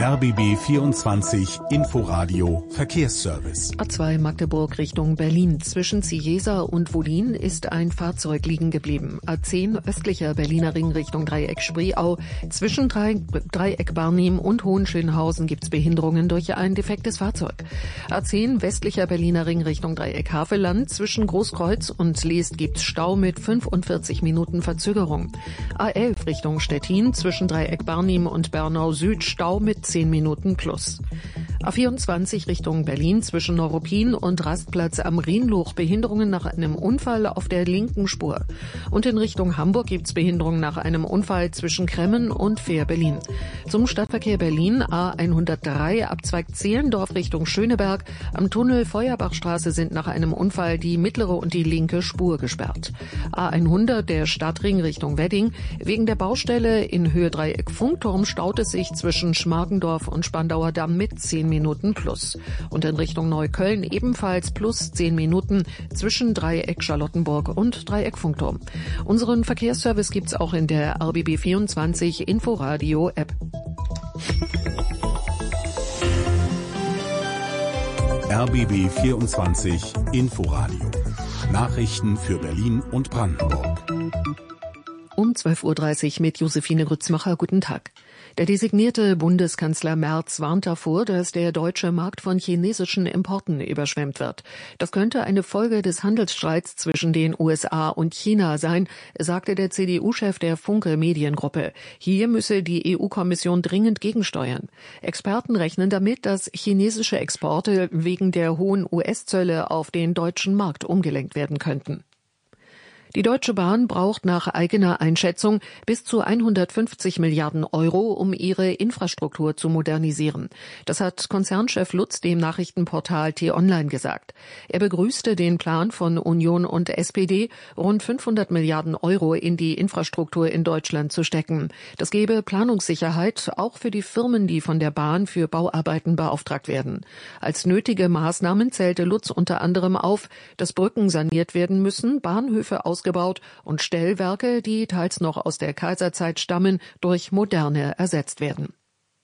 R B B vierundzwanzig Inforadio Verkehrsservice. A zwei Magdeburg Richtung Berlin. Zwischen Ciesa und Wollin ist ein Fahrzeug liegen geblieben. A zehn östlicher Berliner Ring Richtung Dreieck Spreeau. Zwischen Dreieck Barnim und Hohenschönhausen gibt es Behinderungen durch ein defektes Fahrzeug. A zehn westlicher Berliner Ring Richtung Dreieck Havelland. Zwischen Großkreuz und Leest gibt es Stau mit fünfundvierzig Minuten Verzögerung. A elf Richtung Stettin. Zwischen Dreieck Barnim und Bernau Süd Stau mit zehn Minuten plus. A vierundzwanzig Richtung Berlin zwischen Neuruppin und Rastplatz am Rhienluch Behinderungen nach einem Unfall auf der linken Spur. Und in Richtung Hamburg gibt's Behinderungen nach einem Unfall zwischen Kremmen und Fähr-Berlin. Zum Stadtverkehr Berlin A hundertdrei Abzweig Zehlendorf Richtung Schöneberg. Am Tunnel Feuerbachstraße sind nach einem Unfall die mittlere und die linke Spur gesperrt. A hundert der Stadtring Richtung Wedding. Wegen der Baustelle in Höhe Dreieck Funkturm staut es sich zwischen Schmargendorf und Spandauer Damm mit zehn Minuten plus. Und in Richtung Neukölln ebenfalls plus zehn Minuten zwischen Dreieck Charlottenburg und Dreieck Funkturm. Unseren Verkehrsservice gibt's auch in der R B B vierundzwanzig Inforadio App. R B B vierundzwanzig Inforadio. Nachrichten für Berlin und Brandenburg. Um zwölf Uhr dreißig mit Josephine Grützmacher. Guten Tag. Der designierte Bundeskanzler Merz warnt davor, dass der deutsche Markt von chinesischen Importen überschwemmt wird. Das könnte eine Folge des Handelsstreits zwischen den U S A und China sein, sagte der C D U-Chef der Funke Mediengruppe. Hier müsse die E U-Kommission dringend gegensteuern. Experten rechnen damit, dass chinesische Exporte wegen der hohen U S-Zölle auf den deutschen Markt umgelenkt werden könnten. Die Deutsche Bahn braucht nach eigener Einschätzung bis zu hundertfünfzig Milliarden Euro, um ihre Infrastruktur zu modernisieren. Das hat Konzernchef Lutz dem Nachrichtenportal T-Online gesagt. Er begrüßte den Plan von Union und S P D, rund fünfhundert Milliarden Euro in die Infrastruktur in Deutschland zu stecken. Das gebe Planungssicherheit auch für die Firmen, die von der Bahn für Bauarbeiten beauftragt werden. Als nötige Maßnahmen zählte Lutz unter anderem auf, dass Brücken saniert werden müssen, Bahnhöfe aus gebaut und Stellwerke, die teils noch aus der Kaiserzeit stammen, durch moderne ersetzt werden.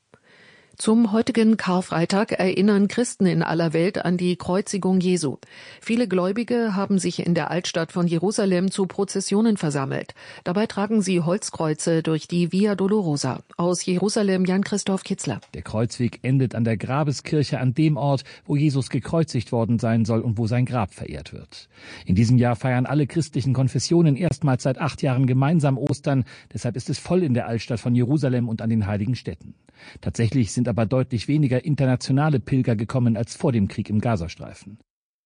Zum heutigen Karfreitag erinnern Christen in aller Welt an die Kreuzigung Jesu. Viele Gläubige haben sich in der Altstadt von Jerusalem zu Prozessionen versammelt. Dabei tragen sie Holzkreuze durch die Via Dolorosa. Aus Jerusalem Jan-Christoph Kitzler. Der Kreuzweg endet an der Grabeskirche, an dem Ort, wo Jesus gekreuzigt worden sein soll und wo sein Grab verehrt wird. In diesem Jahr feiern alle christlichen Konfessionen erstmals seit acht Jahren gemeinsam Ostern. Deshalb ist es voll in der Altstadt von Jerusalem und an den heiligen Städten. Tatsächlich sind aber deutlich weniger internationale Pilger gekommen als vor dem Krieg im Gazastreifen.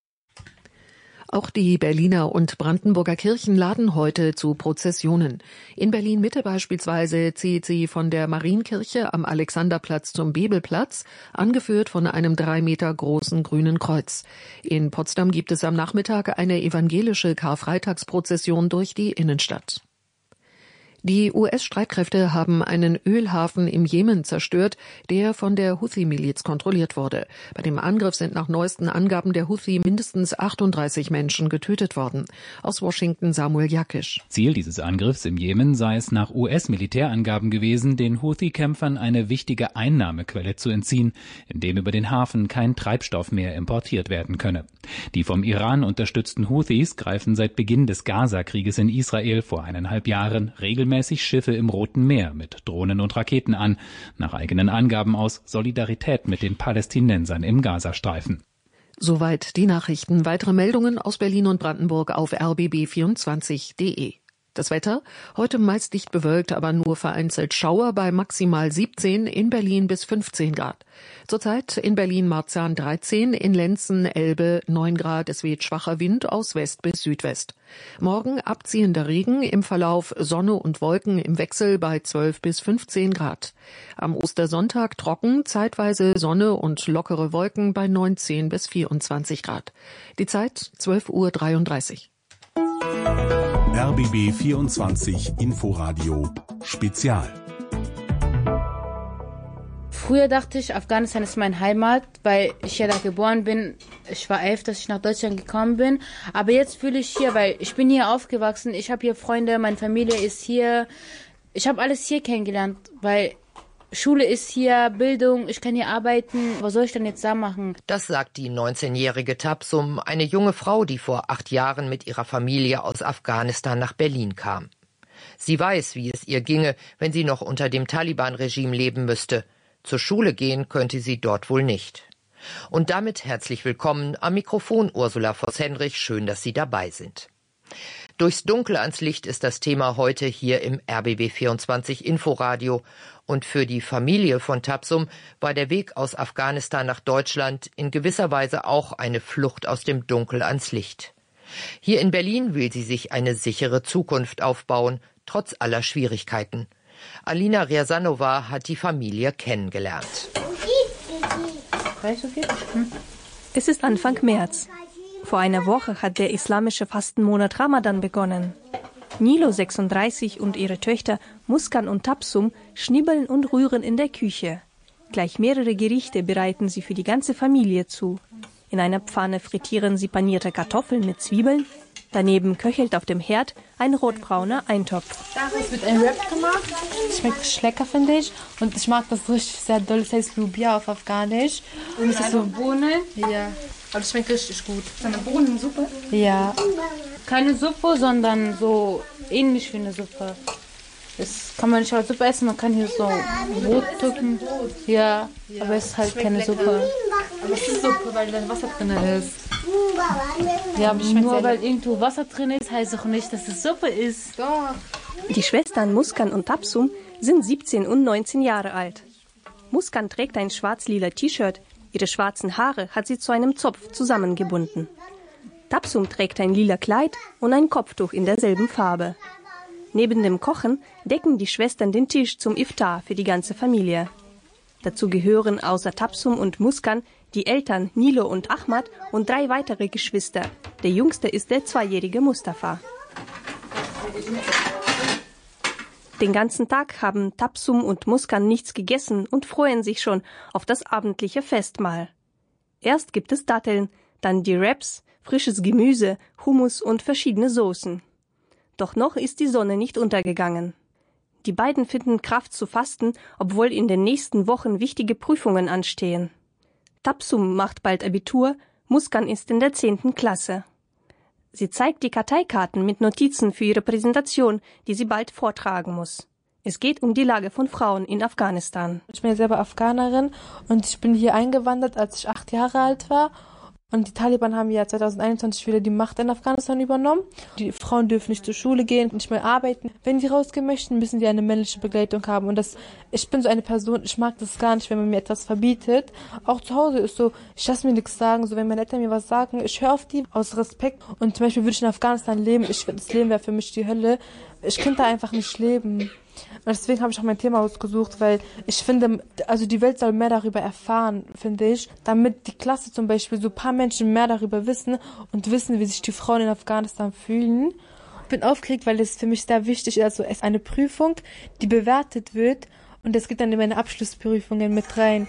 Auch die Berliner und Brandenburger Kirchen laden heute zu Prozessionen. In Berlin-Mitte beispielsweise zieht sie von der Marienkirche am Alexanderplatz zum Bebelplatz, angeführt von einem drei Meter großen grünen Kreuz. In Potsdam gibt es am Nachmittag eine evangelische Karfreitagsprozession durch die Innenstadt. Die U S-Streitkräfte haben einen Ölhafen im Jemen zerstört, der von der Houthi-Miliz kontrolliert wurde. Bei dem Angriff sind nach neuesten Angaben der Houthi mindestens achtunddreißig Menschen getötet worden. Aus Washington Samuel Jakisch. Ziel dieses Angriffs im Jemen sei es nach U S-Militärangaben gewesen, den Houthi-Kämpfern eine wichtige Einnahmequelle zu entziehen, indem über den Hafen kein Treibstoff mehr importiert werden könne. Die vom Iran unterstützten Houthis greifen seit Beginn des Gaza-Krieges in Israel vor eineinhalb Jahren regelmäßig Schiffe im Roten Meer mit Drohnen und Raketen an, nach eigenen Angaben aus Solidarität mit den Palästinensern im Gazastreifen. Soweit die Nachrichten. Weitere Meldungen aus Berlin und Brandenburg auf r b b vierundzwanzig punkt de. Das Wetter? Heute meist dicht bewölkt, aber nur vereinzelt Schauer bei maximal siebzehn, in Berlin bis fünfzehn Grad. Zurzeit in Berlin-Marzahn dreizehn, in Lenzen, Elbe neun Grad. Es weht schwacher Wind aus West bis Südwest. Morgen abziehender Regen, im Verlauf Sonne und Wolken im Wechsel bei zwölf bis fünfzehn Grad. Am Ostersonntag trocken, zeitweise Sonne und lockere Wolken bei neunzehn bis vierundzwanzig Grad. Die Zeit zwölf Uhr dreiunddreißig. R B B vierundzwanzig Inforadio Spezial. Früher dachte ich, Afghanistan ist meine Heimat, weil ich ja da geboren bin. Ich war elf, dass ich nach Deutschland gekommen bin. Aber jetzt fühle ich hier, weil ich bin hier aufgewachsen. Ich habe hier Freunde, meine Familie ist hier. Ich habe alles hier kennengelernt, weil Schule ist hier, Bildung, ich kann hier arbeiten. Was soll ich denn jetzt da machen? Das sagt die neunzehnjährige Tabsum, eine junge Frau, die vor acht Jahren mit ihrer Familie aus Afghanistan nach Berlin kam. Sie weiß, wie es ihr ginge, wenn sie noch unter dem Taliban-Regime leben müsste. Zur Schule gehen könnte sie dort wohl nicht. Und damit herzlich willkommen am Mikrofon Ursula Voss-Henrich. Schön, dass Sie dabei sind. Durchs Dunkel ans Licht ist das Thema heute hier im R B B vierundzwanzig Inforadio. Und für die Familie von Tabsum war der Weg aus Afghanistan nach Deutschland in gewisser Weise auch eine Flucht aus dem Dunkel ans Licht. Hier in Berlin will sie sich eine sichere Zukunft aufbauen, trotz aller Schwierigkeiten. Alina Riasanova hat die Familie kennengelernt. Es ist Anfang März. Vor einer Woche hat der islamische Fastenmonat Ramadan begonnen. Nilo, sechsunddreißig, und ihre Töchter Muskan und Tabsum schnibbeln und rühren in der Küche. Gleich mehrere Gerichte bereiten sie für die ganze Familie zu. In einer Pfanne frittieren sie panierte Kartoffeln mit Zwiebeln. Daneben köchelt auf dem Herd ein rotbrauner Eintopf. Das wird ein Wrap gemacht. Das schmeckt richtig lecker, finde ich. Und ich mag das richtig sehr doll. Das heißt Lubia auf Afghanisch. Und ist das so Bohnen? Ja. Aber das schmeckt richtig gut. Ist eine Bohnensuppe? Ja. Keine Suppe, sondern so ähnlich wie eine Suppe. Das kann man nicht als Suppe essen. Man kann hier so Brot drücken. Ja, ja, aber es ist halt keine lecker. Suppe. Aber es ist Suppe, weil da Wasser drin ist. Ja, aber nur weil irgendwo Wasser drin ist, heißt auch nicht, dass es Suppe ist. Doch. Die Schwestern Muskan und Tabsum sind siebzehn und neunzehn Jahre alt. Muskan trägt ein schwarz-lila T-Shirt. Ihre schwarzen Haare hat sie zu einem Zopf zusammengebunden. Tabsum trägt ein lila Kleid und ein Kopftuch in derselben Farbe. Neben dem Kochen decken die Schwestern den Tisch zum Iftar für die ganze Familie. Dazu gehören außer Tabsum und Muskan die Eltern Nilo und Ahmad und drei weitere Geschwister. Der jüngste ist der zweijährige Mustafa. Den ganzen Tag haben Tabsum und Muskan nichts gegessen und freuen sich schon auf das abendliche Festmahl. Erst gibt es Datteln, dann die Wraps, frisches Gemüse, Hummus und verschiedene Soßen. Doch noch ist die Sonne nicht untergegangen. Die beiden finden Kraft zu fasten, obwohl in den nächsten Wochen wichtige Prüfungen anstehen. Tabsum macht bald Abitur, Muskan ist in der zehnten Klasse. Sie zeigt die Karteikarten mit Notizen für ihre Präsentation, die sie bald vortragen muss. Es geht um die Lage von Frauen in Afghanistan. Ich bin ja selber Afghanerin und ich bin hier eingewandert, als ich acht Jahre alt war. Und die Taliban haben ja zweitausendeinundzwanzig wieder die Macht in Afghanistan übernommen. Die Frauen dürfen nicht zur Schule gehen, nicht mehr arbeiten. Wenn die rausgehen möchten, müssen die eine männliche Begleitung haben. Und das, ich bin so eine Person, ich mag das gar nicht, wenn man mir etwas verbietet. Auch zu Hause ist so, ich lasse mir nichts sagen. So, wenn meine Eltern mir was sagen, ich höre auf die aus Respekt. Und zum Beispiel würde ich in Afghanistan leben, ich, das Leben wäre für mich die Hölle. Ich könnte da einfach nicht leben. Und deswegen habe ich auch mein Thema ausgesucht, weil ich finde, also die Welt soll mehr darüber erfahren, finde ich, damit die Klasse zum Beispiel so ein paar Menschen mehr darüber wissen und wissen, wie sich die Frauen in Afghanistan fühlen. Ich bin aufgeregt, weil es für mich sehr wichtig ist, also es ist eine Prüfung, die bewertet wird und es geht dann in meine Abschlussprüfungen mit rein.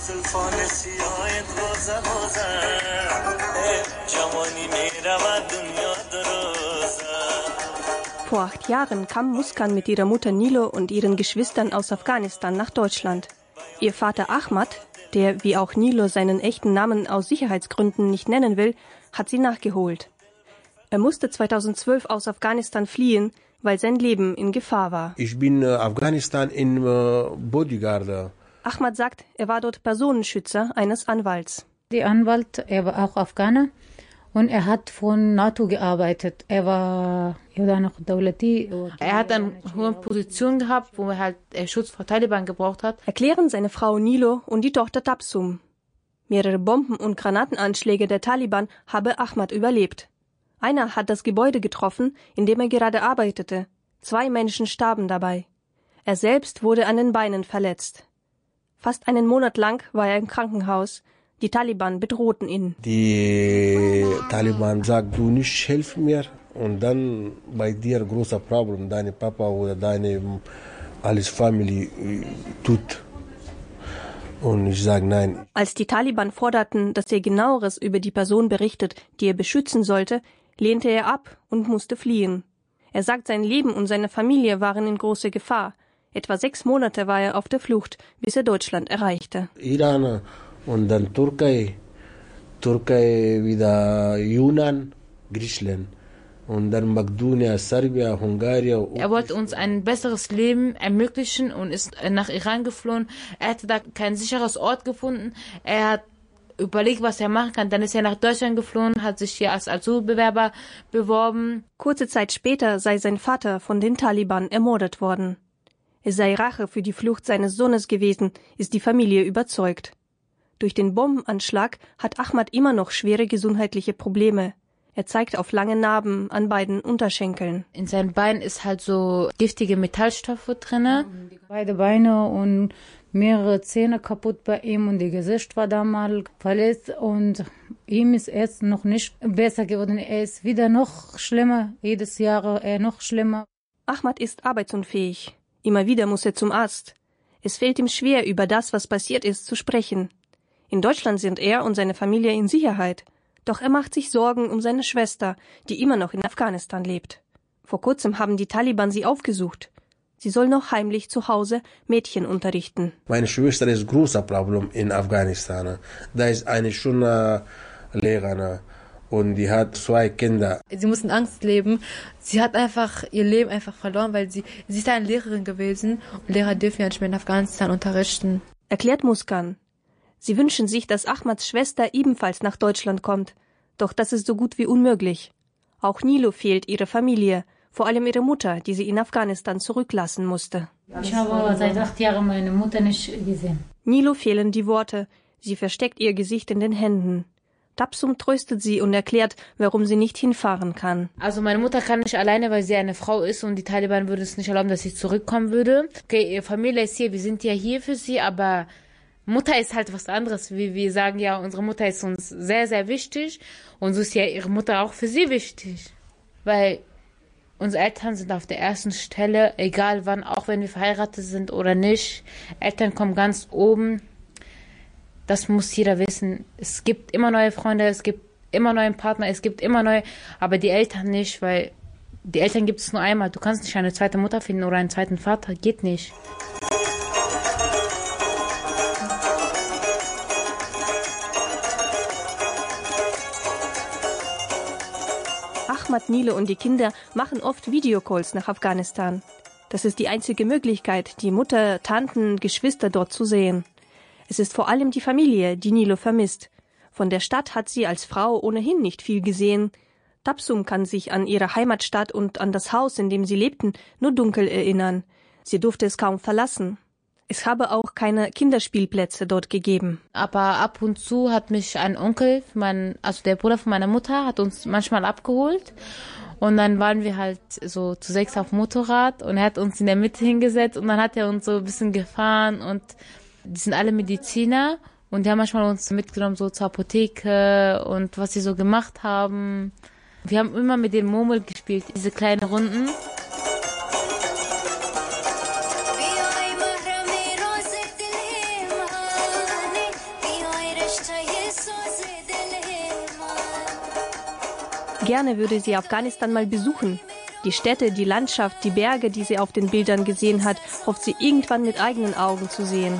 Vor acht Jahren kam Muskan mit ihrer Mutter Nilo und ihren Geschwistern aus Afghanistan nach Deutschland. Ihr Vater Ahmad, der wie auch Nilo seinen echten Namen aus Sicherheitsgründen nicht nennen will, hat sie nachgeholt. Er musste zweitausendzwölf aus Afghanistan fliehen, weil sein Leben in Gefahr war. Ich bin in Afghanistan in uh, Bodyguard. Ahmad sagt, er war dort Personenschützer eines Anwalts. Der Anwalt, er war auch Afghaner. Und er hat von NATO gearbeitet. Er war Er hat eine hohe Position gehabt, wo er halt Schutz vor Taliban gebraucht hat. Erklären seine Frau Nilo und die Tochter Tabsum. Mehrere Bomben- und Granatenanschläge der Taliban habe Ahmad überlebt. Einer hat das Gebäude getroffen, in dem er gerade arbeitete. Zwei Menschen starben dabei. Er selbst wurde an den Beinen verletzt. Fast einen Monat lang war er im Krankenhaus. Die Taliban bedrohten ihn. Die Taliban sagt, du nicht helf mir und dann bei dir großer Problem, deine Papa oder deine alles Familie tut. Und ich sage nein. Als die Taliban forderten, dass er Genaueres über die Person berichtet, die er beschützen sollte, lehnte er ab und musste fliehen. Er sagt, sein Leben und seine Familie waren in großer Gefahr. Etwa sechs Monate war er auf der Flucht, bis er Deutschland erreichte. Iran und dann Türkei, Türkei wieder Yunan, Griechenland. Und dann Makedonien, Serbien, Hungarien. Er wollte uns ein besseres Leben ermöglichen und ist nach Iran geflohen. Er hatte da kein sicheres Ort gefunden. Er hat überlegt, was er machen kann. Dann ist er nach Deutschland geflohen, hat sich hier als Asylbewerber beworben. Kurze Zeit später sei sein Vater von den Taliban ermordet worden. Es sei Rache für die Flucht seines Sohnes gewesen, ist die Familie überzeugt. Durch den Bombenanschlag hat Ahmad immer noch schwere gesundheitliche Probleme. Er zeigt auf lange Narben an beiden Unterschenkeln. In seinen Beinen ist halt so giftige Metallstoffe drinne. Beide Beine und mehrere Zähne kaputt bei ihm und das Gesicht war damals verletzt und ihm ist jetzt noch nicht besser geworden. Er ist wieder noch schlimmer, jedes Jahr er noch schlimmer. Ahmad ist arbeitsunfähig. Immer wieder muss er zum Arzt. Es fällt ihm schwer, über das, was passiert ist, zu sprechen. In Deutschland sind er und seine Familie in Sicherheit. Doch er macht sich Sorgen um seine Schwester, die immer noch in Afghanistan lebt. Vor kurzem haben die Taliban sie aufgesucht. Sie soll noch heimlich zu Hause Mädchen unterrichten. Meine Schwester ist ein großes Problem in Afghanistan. Da ist eine schöne Lehrerin und die hat zwei Kinder. Sie muss in Angst leben. Sie hat einfach ihr Leben einfach verloren, weil sie, sie ist eine Lehrerin gewesen und Lehrer dürfen ja nicht mehr in Afghanistan unterrichten. Erklärt Muskan. Sie wünschen sich, dass Ahmads Schwester ebenfalls nach Deutschland kommt. Doch das ist so gut wie unmöglich. Auch Nilo fehlt ihre Familie, vor allem ihre Mutter, die sie in Afghanistan zurücklassen musste. Ich habe seit acht Jahren meine Mutter nicht gesehen. Nilo fehlen die Worte. Sie versteckt ihr Gesicht in den Händen. Tapsum tröstet sie und erklärt, warum sie nicht hinfahren kann. Also meine Mutter kann nicht alleine, weil sie eine Frau ist und die Taliban würde es nicht erlauben, dass sie zurückkommen würde. Okay, ihre Familie ist hier, wir sind ja hier für sie, aber Mutter ist halt was anderes. Wie wir sagen ja, unsere Mutter ist uns sehr, sehr wichtig und so ist ja ihre Mutter auch für sie wichtig. Weil unsere Eltern sind auf der ersten Stelle, egal wann, auch wenn wir verheiratet sind oder nicht. Eltern kommen ganz oben. Das muss jeder wissen. Es gibt immer neue Freunde, es gibt immer neue Partner, es gibt immer neue, aber die Eltern nicht, weil die Eltern gibt es nur einmal. Du kannst nicht eine zweite Mutter finden oder einen zweiten Vater, geht nicht. Ahmad, Nilo und die Kinder machen oft Videocalls nach Afghanistan. Das ist die einzige Möglichkeit, die Mutter, Tanten, Geschwister dort zu sehen. Es ist vor allem die Familie, die Nilo vermisst. Von der Stadt hat sie als Frau ohnehin nicht viel gesehen. Tapsum kann sich an ihre Heimatstadt und an das Haus, in dem sie lebten, nur dunkel erinnern. Sie durfte es kaum verlassen. Es habe auch keine Kinderspielplätze dort gegeben. Aber ab und zu hat mich ein Onkel, mein, also der Bruder von meiner Mutter, hat uns manchmal abgeholt. Und dann waren wir halt so zu sechs auf dem Motorrad und er hat uns in der Mitte hingesetzt und dann hat er uns so ein bisschen gefahren und die sind alle Mediziner und die haben manchmal uns mitgenommen so zur Apotheke und was sie so gemacht haben. Wir haben immer mit dem Murmel gespielt, diese kleinen Runden. Gerne würde sie Afghanistan mal besuchen. Die Städte, die Landschaft, die Berge, die sie auf den Bildern gesehen hat, hofft sie irgendwann mit eigenen Augen zu sehen.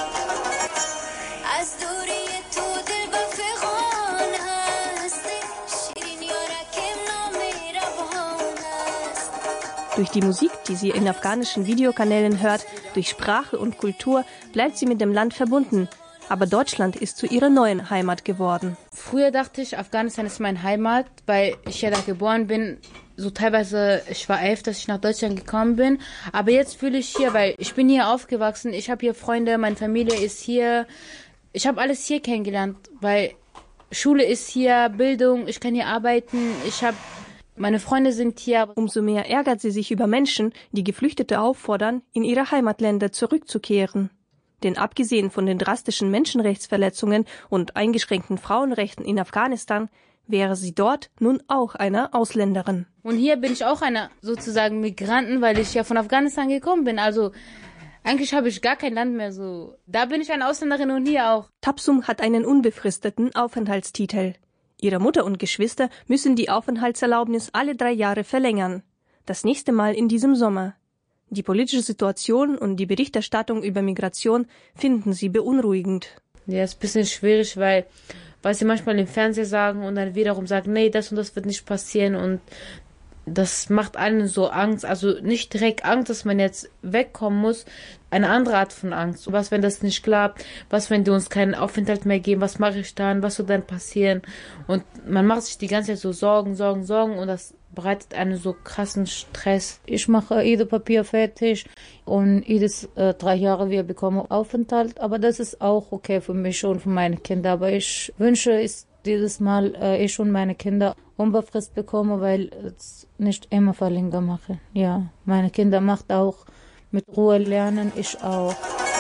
Durch die Musik, die sie in afghanischen Videokanälen hört, durch Sprache und Kultur, bleibt sie mit dem Land verbunden. Aber Deutschland ist zu ihrer neuen Heimat geworden. Früher dachte ich, Afghanistan ist meine Heimat, weil ich ja da geboren bin. So teilweise, ich war elf, dass ich nach Deutschland gekommen bin. Aber jetzt fühle ich hier, weil ich bin hier aufgewachsen. Ich habe hier Freunde, meine Familie ist hier. Ich habe alles hier kennengelernt, weil Schule ist hier, Bildung, ich kann hier arbeiten. Ich habe, meine Freunde sind hier. Umso mehr ärgert sie sich über Menschen, die Geflüchtete auffordern, in ihre Heimatländer zurückzukehren. Denn abgesehen von den drastischen Menschenrechtsverletzungen und eingeschränkten Frauenrechten in Afghanistan, wäre sie dort nun auch eine Ausländerin. Und hier bin ich auch eine sozusagen Migranten, weil ich ja von Afghanistan gekommen bin. Also eigentlich habe ich gar kein Land mehr so. Da bin ich eine Ausländerin und hier auch. Tapsum hat einen unbefristeten Aufenthaltstitel. Ihre Mutter und Geschwister müssen die Aufenthaltserlaubnis alle drei Jahre verlängern. Das nächste Mal in diesem Sommer. Die politische Situation und die Berichterstattung über Migration finden sie beunruhigend. Ja, ist ein bisschen schwierig, weil was sie manchmal im Fernsehen sagen und dann wiederum sagen, nee, das und das wird nicht passieren und das macht allen so Angst. Also nicht direkt Angst, dass man jetzt wegkommen muss, eine andere Art von Angst. Was, wenn das nicht klappt? Was, wenn die uns keinen Aufenthalt mehr geben? Was mache ich dann? Was wird dann passieren? Und man macht sich die ganze Zeit so Sorgen, Sorgen, Sorgen und das bereitet einen so krassen Stress. Ich mache jedes Papier fertig und jedes äh, drei Jahre wir bekommen Aufenthalt. Aber das ist auch okay für mich und für meine Kinder. Aber ich wünsche, ist dieses Mal äh, ich und meine Kinder unbefristet bekomme, weil es nicht immer verlängert mache. Ja, meine Kinder macht auch mit Ruhe lernen, ich auch.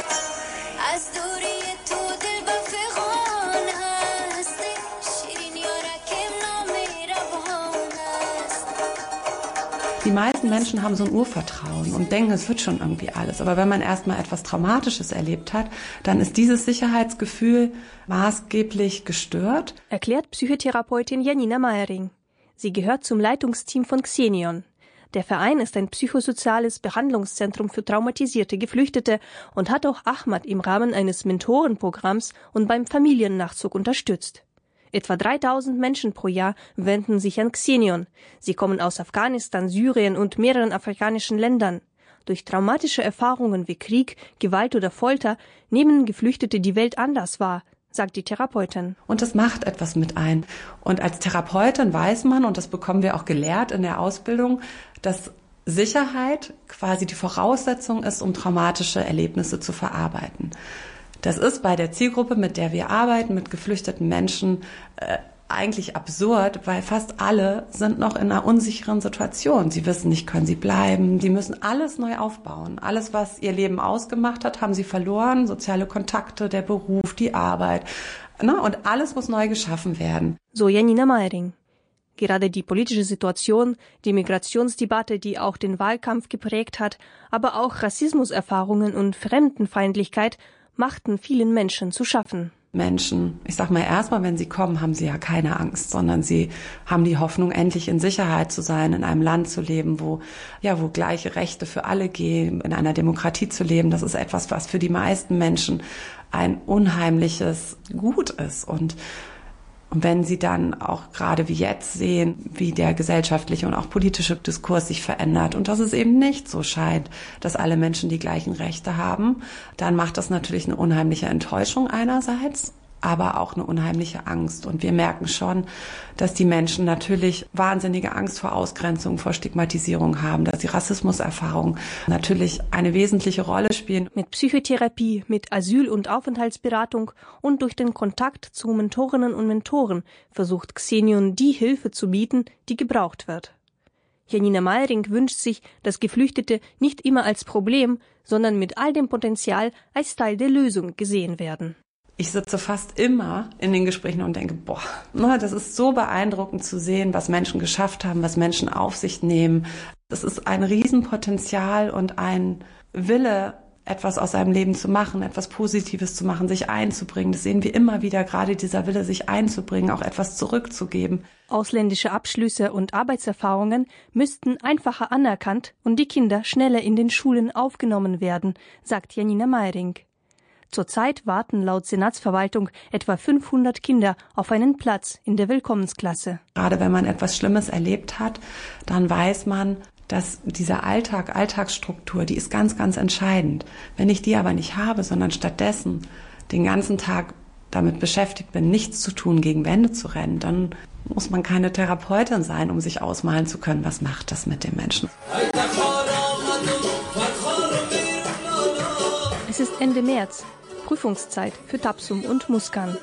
Die meisten Menschen haben so ein Urvertrauen und denken, es wird schon irgendwie alles. Aber wenn man erstmal etwas Traumatisches erlebt hat, dann ist dieses Sicherheitsgefühl maßgeblich gestört. Erklärt Psychotherapeutin Janina Meiering. Sie gehört zum Leitungsteam von Xenion. Der Verein ist ein psychosoziales Behandlungszentrum für traumatisierte Geflüchtete und hat auch Ahmad im Rahmen eines Mentorenprogramms und beim Familiennachzug unterstützt. Etwa dreitausend Menschen pro Jahr wenden sich an Xenion. Sie kommen aus Afghanistan, Syrien und mehreren afrikanischen Ländern. Durch traumatische Erfahrungen wie Krieg, Gewalt oder Folter nehmen Geflüchtete die Welt anders wahr, sagt die Therapeutin. Und das macht etwas mit ein. Und als Therapeutin weiß man, und das bekommen wir auch gelehrt in der Ausbildung, dass Sicherheit quasi die Voraussetzung ist, um traumatische Erlebnisse zu verarbeiten. Das ist bei der Zielgruppe, mit der wir arbeiten, mit geflüchteten Menschen, äh, eigentlich absurd, weil fast alle sind noch in einer unsicheren Situation. Sie wissen nicht, können sie bleiben, die müssen alles neu aufbauen. Alles, was ihr Leben ausgemacht hat, haben sie verloren, soziale Kontakte, der Beruf, die Arbeit. Ne? Und alles muss neu geschaffen werden. So Janina Meiering. Gerade die politische Situation, die Migrationsdebatte, die auch den Wahlkampf geprägt hat, aber auch Rassismuserfahrungen und Fremdenfeindlichkeit machten vielen Menschen zu schaffen. Menschen, ich sag mal erstmal, wenn sie kommen, haben sie ja keine Angst, sondern sie haben die Hoffnung, endlich in Sicherheit zu sein, in einem Land zu leben, wo, ja, wo gleiche Rechte für alle gehen, in einer Demokratie zu leben. Das ist etwas, was für die meisten Menschen ein unheimliches Gut ist. Und Und wenn sie dann auch gerade wie jetzt sehen, wie der gesellschaftliche und auch politische Diskurs sich verändert und dass es eben nicht so scheint, dass alle Menschen die gleichen Rechte haben, dann macht das natürlich eine unheimliche Enttäuschung einerseits, aber auch eine unheimliche Angst. Und wir merken schon, dass die Menschen natürlich wahnsinnige Angst vor Ausgrenzung, vor Stigmatisierung haben, dass die Rassismuserfahrungen natürlich eine wesentliche Rolle spielen. Mit Psychotherapie, mit Asyl- und Aufenthaltsberatung und durch den Kontakt zu Mentorinnen und Mentoren versucht Xenion die Hilfe zu bieten, die gebraucht wird. Janina Meiring wünscht sich, dass Geflüchtete nicht immer als Problem, sondern mit all dem Potenzial als Teil der Lösung gesehen werden. Ich sitze fast immer in den Gesprächen und denke, boah, das ist so beeindruckend zu sehen, was Menschen geschafft haben, was Menschen auf sich nehmen. Das ist ein Riesenpotenzial und ein Wille, etwas aus seinem Leben zu machen, etwas Positives zu machen, sich einzubringen. Das sehen wir immer wieder, gerade dieser Wille, sich einzubringen, auch etwas zurückzugeben. Ausländische Abschlüsse und Arbeitserfahrungen müssten einfacher anerkannt und die Kinder schneller in den Schulen aufgenommen werden, sagt Janina Meiring. Zurzeit warten laut Senatsverwaltung etwa fünfhundert Kinder auf einen Platz in der Willkommensklasse. Gerade wenn man etwas Schlimmes erlebt hat, dann weiß man, dass dieser Alltag, Alltagsstruktur, die ist ganz, ganz entscheidend. Wenn ich die aber nicht habe, sondern stattdessen den ganzen Tag damit beschäftigt bin, nichts zu tun, gegen Wände zu rennen, dann muss man keine Therapeutin sein, um sich ausmalen zu können, was macht das mit dem Menschen. Es ist Ende März, Prüfungszeit für Tapsum und Muskan.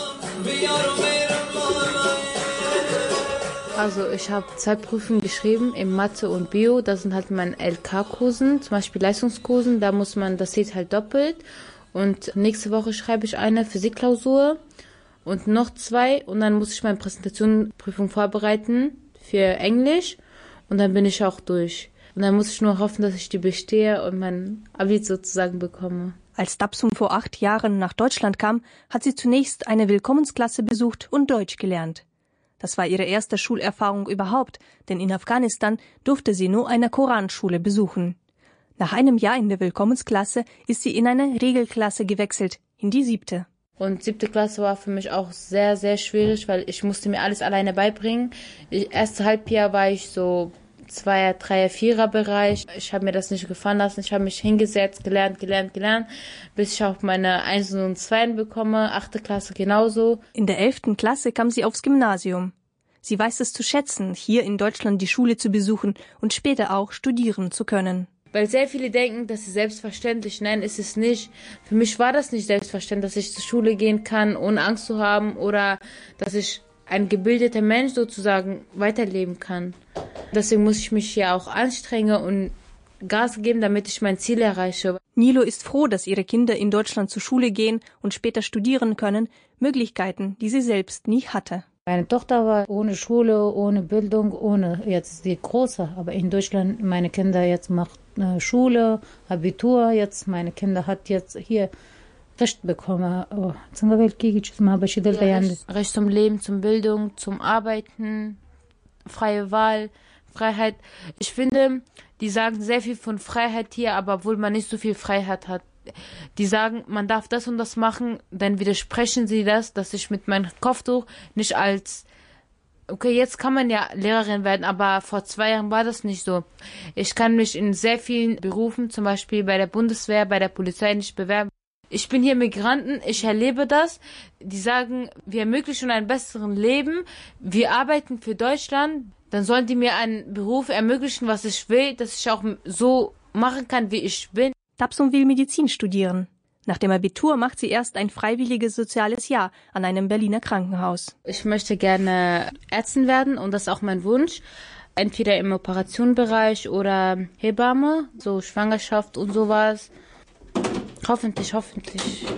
Also ich habe zwei Prüfungen geschrieben, in Mathe und Bio. Das sind halt meine L K-Kursen, zum Beispiel Leistungskursen. Da muss man, das sieht halt doppelt. Und nächste Woche schreibe ich eine Physikklausur und noch zwei. Und dann muss ich meine Präsentationprüfung vorbereiten für Englisch. Und dann bin ich auch durch. Und dann muss ich nur hoffen, dass ich die bestehe und mein Abi sozusagen bekomme. Als Tapsum vor acht Jahren nach Deutschland kam, hat sie zunächst eine Willkommensklasse besucht und Deutsch gelernt. Das war ihre erste Schulerfahrung überhaupt, denn in Afghanistan durfte sie nur eine Koranschule besuchen. Nach einem Jahr in der Willkommensklasse ist sie in eine Regelklasse gewechselt, in die siebte. Und siebte Klasse war für mich auch sehr, sehr schwierig, weil ich musste mir alles alleine beibringen. Ich, erste Halbjahr war ich so Zweier-, Dreier-, Vierer-Bereich. Ich habe mir das nicht gefallen lassen. Ich habe mich hingesetzt, gelernt, gelernt, gelernt, bis ich auch meine Einsen und Zweien bekomme. Achte Klasse genauso. In der elften Klasse kam sie aufs Gymnasium. Sie weiß es zu schätzen, hier in Deutschland die Schule zu besuchen und später auch studieren zu können. Weil sehr viele denken, das ist selbstverständlich. Nein, ist es nicht. Für mich war das nicht selbstverständlich, dass ich zur Schule gehen kann, ohne Angst zu haben oder dass ich ein gebildeter Mensch sozusagen weiterleben kann. Deswegen muss ich mich hier auch anstrengen und Gas geben, damit ich mein Ziel erreiche. Nilo ist froh, dass ihre Kinder in Deutschland zur Schule gehen und später studieren können, Möglichkeiten, die sie selbst nie hatte. Meine Tochter war ohne Schule, ohne Bildung, ohne jetzt die Große. Aber in Deutschland, meine Kinder jetzt macht äh, Schule, Abitur. Jetzt meine Kinder hat jetzt hier Recht bekommen. Oh, ja, Recht, Recht zum Leben, zum Bildung, zum Arbeiten, freie Wahl, Freiheit. Ich finde, die sagen sehr viel von Freiheit hier, aber obwohl man nicht so viel Freiheit hat. Die sagen, man darf das und das machen, dann widersprechen sie das, dass ich mit meinem Kopftuch nicht als, okay, jetzt kann man ja Lehrerin werden, aber vor zwei Jahren war das nicht so. Ich kann mich in sehr vielen Berufen, zum Beispiel bei der Bundeswehr, bei der Polizei nicht bewerben. Ich bin hier Migranten, ich erlebe das. Die sagen, wir ermöglichen ein besseres Leben, wir arbeiten für Deutschland, dann sollen die mir einen Beruf ermöglichen, was ich will, dass ich auch so machen kann, wie ich bin. Tapsum will Medizin studieren. Nach dem Abitur macht sie erst ein freiwilliges soziales Jahr an einem Berliner Krankenhaus. Ich möchte gerne Ärztin werden und das ist auch mein Wunsch. Entweder im Operationenbereich oder Hebamme, so Schwangerschaft und sowas. Hoffentlich, hoffentlich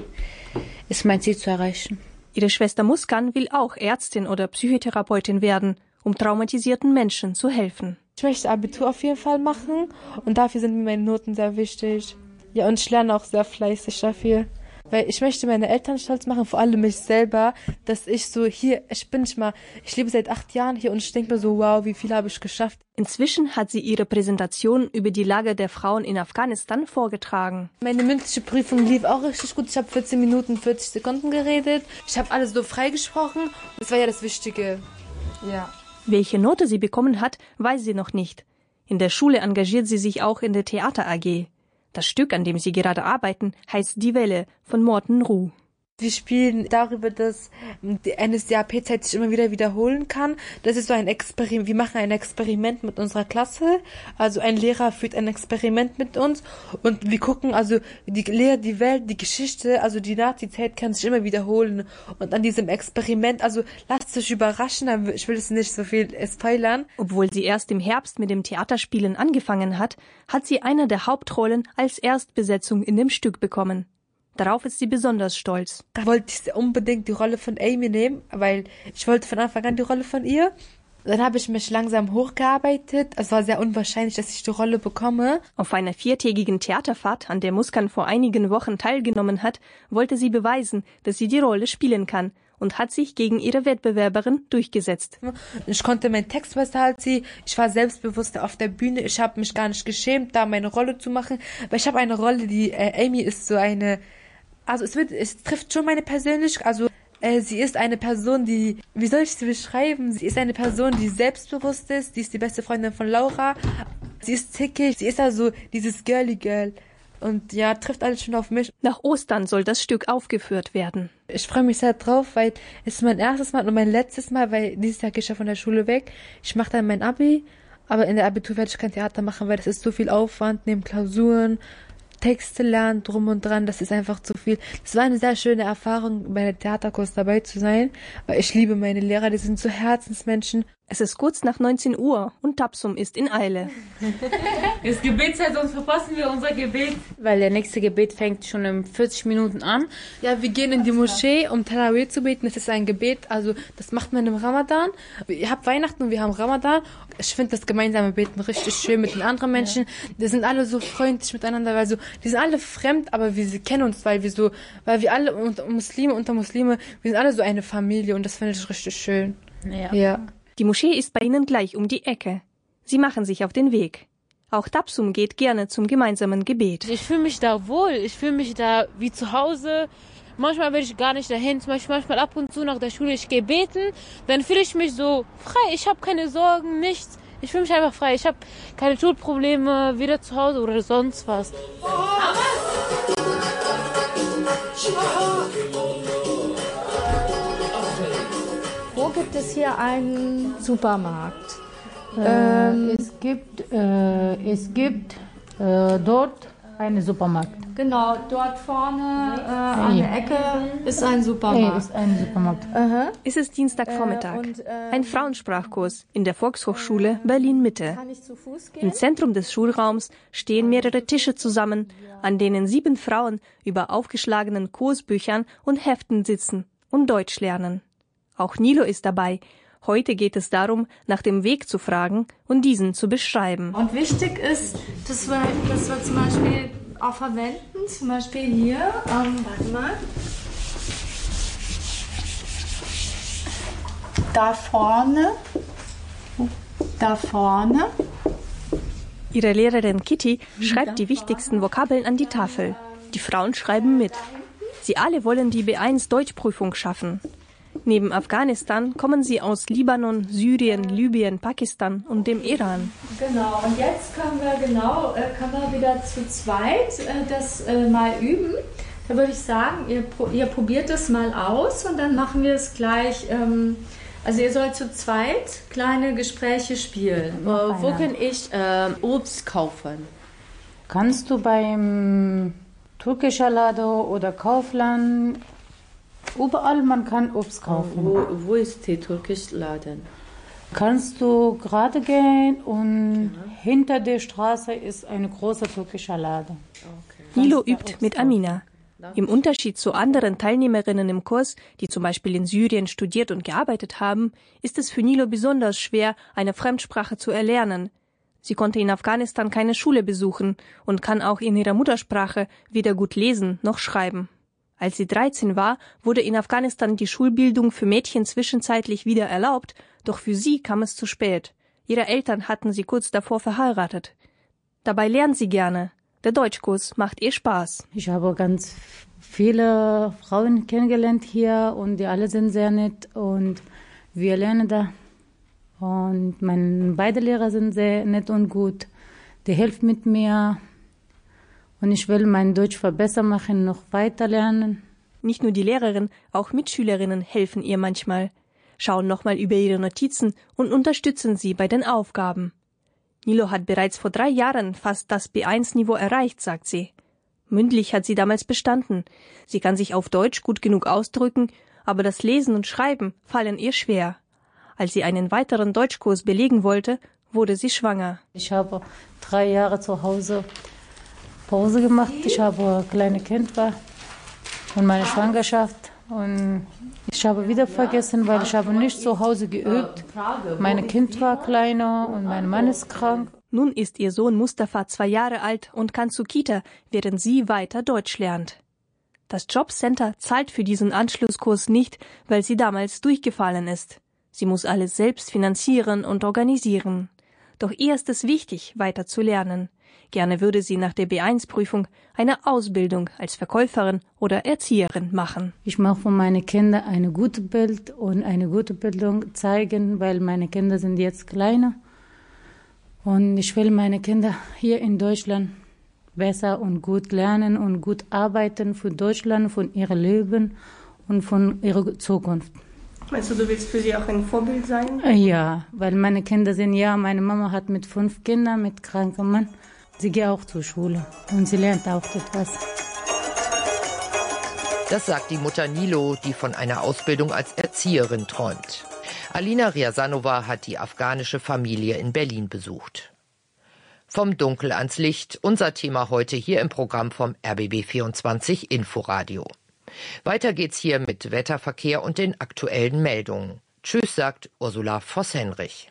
ist mein Ziel zu erreichen. Ihre Schwester Muskan will auch Ärztin oder Psychotherapeutin werden, um traumatisierten Menschen zu helfen. Ich möchte Abitur auf jeden Fall machen und dafür sind mir meine Noten sehr wichtig. Ja, und ich lerne auch sehr fleißig dafür. Weil ich möchte meine Eltern stolz machen, vor allem mich selber, dass ich so hier, ich bin nicht mal, ich lebe seit acht Jahren hier und ich denke mir so, wow, wie viel habe ich geschafft. Inzwischen hat sie ihre Präsentation über die Lage der Frauen in Afghanistan vorgetragen. Meine mündliche Prüfung lief auch richtig gut. Ich habe vierzehn Minuten, vierzig Sekunden geredet. Ich habe alles so freigesprochen. Das war ja das Wichtige. Ja. Welche Note sie bekommen hat, weiß sie noch nicht. In der Schule engagiert sie sich auch in der Theater A G. Das Stück, an dem sie gerade arbeiten, heißt Die Welle von Morten Ruh. Wir spielen darüber, dass die N S D A P-Zeit sich immer wieder wiederholen kann. Das ist so ein Experiment. Wir machen ein Experiment mit unserer Klasse. Also ein Lehrer führt ein Experiment mit uns und wir gucken, also die Lehre, die Welt, die Geschichte, also die Nazi-Zeit kann sich immer wiederholen. Und an diesem Experiment, also lasst euch überraschen, ich will es nicht so viel spoilern. Obwohl sie erst im Herbst mit dem Theaterspielen angefangen hat, hat sie eine der Hauptrollen als Erstbesetzung in dem Stück bekommen. Darauf ist sie besonders stolz. Da wollte ich unbedingt die Rolle von Amy nehmen, weil ich wollte von Anfang an die Rolle von ihr. Dann habe ich mich langsam hochgearbeitet. Es war sehr unwahrscheinlich, dass ich die Rolle bekomme. Auf einer viertägigen Theaterfahrt, an der Muskan vor einigen Wochen teilgenommen hat, wollte sie beweisen, dass sie die Rolle spielen kann und hat sich gegen ihre Wettbewerberin durchgesetzt. Ich konnte meinen Text besser als sie. Ich war selbstbewusster auf der Bühne. Ich habe mich gar nicht geschämt, da meine Rolle zu machen. Weil ich habe eine Rolle, die äh, Amy ist so eine... Also es wird, es trifft schon meine Persönlichkeit, also äh, sie ist eine Person, die, wie soll ich sie beschreiben? Sie ist eine Person, die selbstbewusst ist, die ist die beste Freundin von Laura, sie ist zickig, sie ist also dieses Girly Girl und ja, trifft alles schon auf mich. Nach Ostern soll das Stück aufgeführt werden. Ich freue mich sehr drauf, weil es ist mein erstes Mal und mein letztes Mal, weil dieses Jahr gehe ich ja von der Schule weg. Ich mache dann mein Abi, aber in der Abitur werde ich kein Theater machen, weil das ist so viel Aufwand, neben Klausuren, Texte lernen, drum und dran, das ist einfach zu viel. Das war eine sehr schöne Erfahrung, bei der Theaterkurs dabei zu sein, weil ich liebe meine Lehrer, die sind so Herzensmenschen. Es ist kurz nach neunzehn Uhr und Tapsum ist in Eile. Es ist Gebetszeit, sonst verpassen wir unser Gebet. Weil der nächste Gebet fängt schon in vierzig Minuten an. Ja, wir gehen in die Moschee, um Tarawih zu beten. Das ist ein Gebet, also das macht man im Ramadan. Ihr habt Weihnachten und wir haben Ramadan. Ich finde das gemeinsame Beten richtig schön mit den anderen Menschen. Die sind alle so freundlich miteinander, weil so, die sind alle fremd, aber wir kennen uns, weil wir so, weil wir alle unter Muslime unter Muslime, wir sind alle so eine Familie und das finde ich richtig schön. Ja. Ja. Die Moschee ist bei ihnen gleich um die Ecke. Sie machen sich auf den Weg. Auch Tapsum geht gerne zum gemeinsamen Gebet. Ich fühle mich da wohl, ich fühle mich da wie zu Hause. Manchmal will ich gar nicht dahin, zum Beispiel manchmal ab und zu nach der Schule, ich gehe beten, dann fühle ich mich so frei, ich habe keine Sorgen, nichts. Ich fühle mich einfach frei, ich habe keine Schulprobleme, weder zu Hause oder sonst was. Wo gibt es hier einen Supermarkt? Äh, ähm, es gibt, äh, es gibt äh, dort einen Supermarkt. Genau, dort vorne äh, an der Ecke ist ein Supermarkt. Ist ein Supermarkt. Aha. Es ist Dienstagvormittag. Äh, und, äh, ein Frauensprachkurs in der Volkshochschule Berlin-Mitte. Kann ich zu Fuß gehen? Im Zentrum des Schulraums stehen mehrere Tische zusammen, an denen sieben Frauen über aufgeschlagenen Kursbüchern und Heften sitzen und Deutsch lernen. Auch Nilo ist dabei. Heute geht es darum, nach dem Weg zu fragen und diesen zu beschreiben. Und wichtig ist, dass wir, dass wir zum Beispiel auch verwenden, zum Beispiel hier, ähm, warte mal, da vorne, da vorne. Ihre Lehrerin Kitty schreibt die wichtigsten Vokabeln an die Tafel. Die Frauen schreiben mit. Sie alle wollen die B eins Deutschprüfung schaffen. Neben Afghanistan kommen sie aus Libanon, Syrien, Libyen, Pakistan und dem Iran. Genau, und jetzt können wir genau, äh, können wir wieder zu zweit äh, das äh, mal üben. Da würde ich sagen, ihr, ihr probiert das mal aus und dann machen wir es gleich. Ähm, also ihr sollt zu zweit kleine Gespräche spielen. Äh, wo kann ich äh, Obst kaufen? Kannst du beim türkischen Laden oder Kaufland. Überall man kann Obst kaufen. Wo, wo ist der türkische Laden? Kannst du gerade gehen und ja. Hinter der Straße ist ein großer türkischer Laden. Okay. Nilo übt mit Amina. Im Unterschied zu anderen Teilnehmerinnen im Kurs, die zum Beispiel in Syrien studiert und gearbeitet haben, ist es für Nilo besonders schwer, eine Fremdsprache zu erlernen. Sie konnte in Afghanistan keine Schule besuchen und kann auch in ihrer Muttersprache weder gut lesen noch schreiben. Als sie dreizehn war, wurde in Afghanistan die Schulbildung für Mädchen zwischenzeitlich wieder erlaubt, doch für sie kam es zu spät. Ihre Eltern hatten sie kurz davor verheiratet. Dabei lernt sie gerne. Der Deutschkurs macht ihr Spaß. Ich habe ganz viele Frauen kennengelernt hier und die alle sind sehr nett und wir lernen da. Und meine beide Lehrer sind sehr nett und gut. Die helfen mit mir. Und ich will mein Deutsch verbessern machen, noch weiter lernen. Nicht nur die Lehrerin, auch Mitschülerinnen helfen ihr manchmal, schauen nochmal über ihre Notizen und unterstützen sie bei den Aufgaben. Nilo hat bereits vor drei Jahren fast das B eins Niveau erreicht, sagt sie. Mündlich hat sie damals bestanden. Sie kann sich auf Deutsch gut genug ausdrücken, aber das Lesen und Schreiben fallen ihr schwer. Als sie einen weiteren Deutschkurs belegen wollte, wurde sie schwanger. Ich habe drei Jahre zu Hause Pause gemacht. Ich habe ein kleines Kind war und meine Schwangerschaft und ich habe wieder vergessen, weil ich habe nicht zu Hause geübt. Mein Kind war kleiner und mein Mann ist krank. Nun ist ihr Sohn Mustafa zwei Jahre alt und kann zur Kita, während sie weiter Deutsch lernt. Das Jobcenter zahlt für diesen Anschlusskurs nicht, weil sie damals durchgefallen ist. Sie muss alles selbst finanzieren und organisieren. Doch ihr ist es wichtig, weiter zu lernen. Gerne würde sie nach der B eins Prüfung eine Ausbildung als Verkäuferin oder Erzieherin machen. Ich mache von meinen Kindern ein gutes Bild und eine gute Bildung zeigen, weil meine Kinder sind jetzt kleiner. Und ich will meine Kinder hier in Deutschland besser und gut lernen und gut arbeiten für Deutschland, von ihrem Leben und von ihrer Zukunft. Meinst du, du willst für sie auch ein Vorbild sein? Ja, weil meine Kinder sind, ja, meine Mama hat mit fünf Kindern, mit krankem Mann. Sie geht auch zur Schule und sie lernt auch etwas. Das sagt die Mutter Nilo, die von einer Ausbildung als Erzieherin träumt. Alina Riasanova hat die afghanische Familie in Berlin besucht. Vom Dunkel ans Licht, unser Thema heute hier im Programm vom R B B vierundzwanzig Inforadio. Weiter geht's hier mit Wetterverkehr und den aktuellen Meldungen. Tschüss, sagt Ursula Voss-Henrich.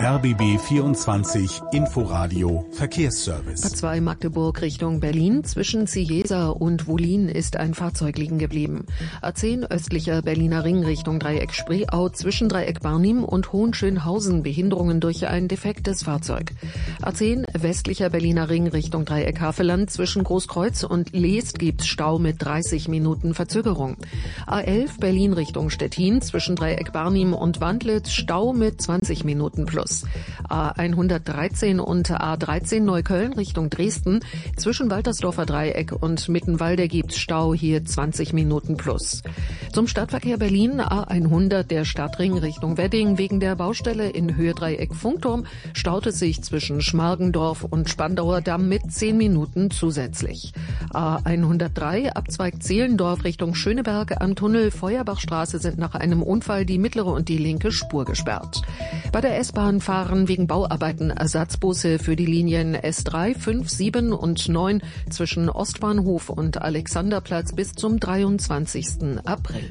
R B B vierundzwanzig Inforadio Verkehrsservice. A zwei Magdeburg Richtung Berlin. Zwischen Ciesa und Wohlin ist ein Fahrzeug liegen geblieben. A zehn östlicher Berliner Ring Richtung Dreieck Spreeau zwischen Dreieck Barnim und Hohenschönhausen Behinderungen durch ein defektes Fahrzeug. A zehn westlicher Berliner Ring Richtung Dreieck Havelland zwischen Großkreuz und Leest gibt's Stau mit dreißig Minuten Verzögerung. A elf Berlin Richtung Stettin zwischen Dreieck Barnim und Wandlitz Stau mit zwanzig Minuten plus. A hundertdreizehn und A dreizehn Neukölln Richtung Dresden zwischen Waltersdorfer Dreieck und Mittenwalde gibt's Stau, hier zwanzig Minuten plus. Zum Stadtverkehr Berlin A hundert der Stadtring Richtung Wedding wegen der Baustelle in Höhe Dreieck Funkturm staut es sich zwischen Schmargendorf und Spandauer Damm mit zehn Minuten zusätzlich. A hundertdrei Abzweig Zehlendorf Richtung Schöneberg am Tunnel Feuerbachstraße sind nach einem Unfall die mittlere und die linke Spur gesperrt. Bei der S-Bahn fahren wegen Bauarbeiten Ersatzbusse für die Linien S drei, fünf, sieben und neun zwischen Ostbahnhof und Alexanderplatz bis zum dreiundzwanzigsten April.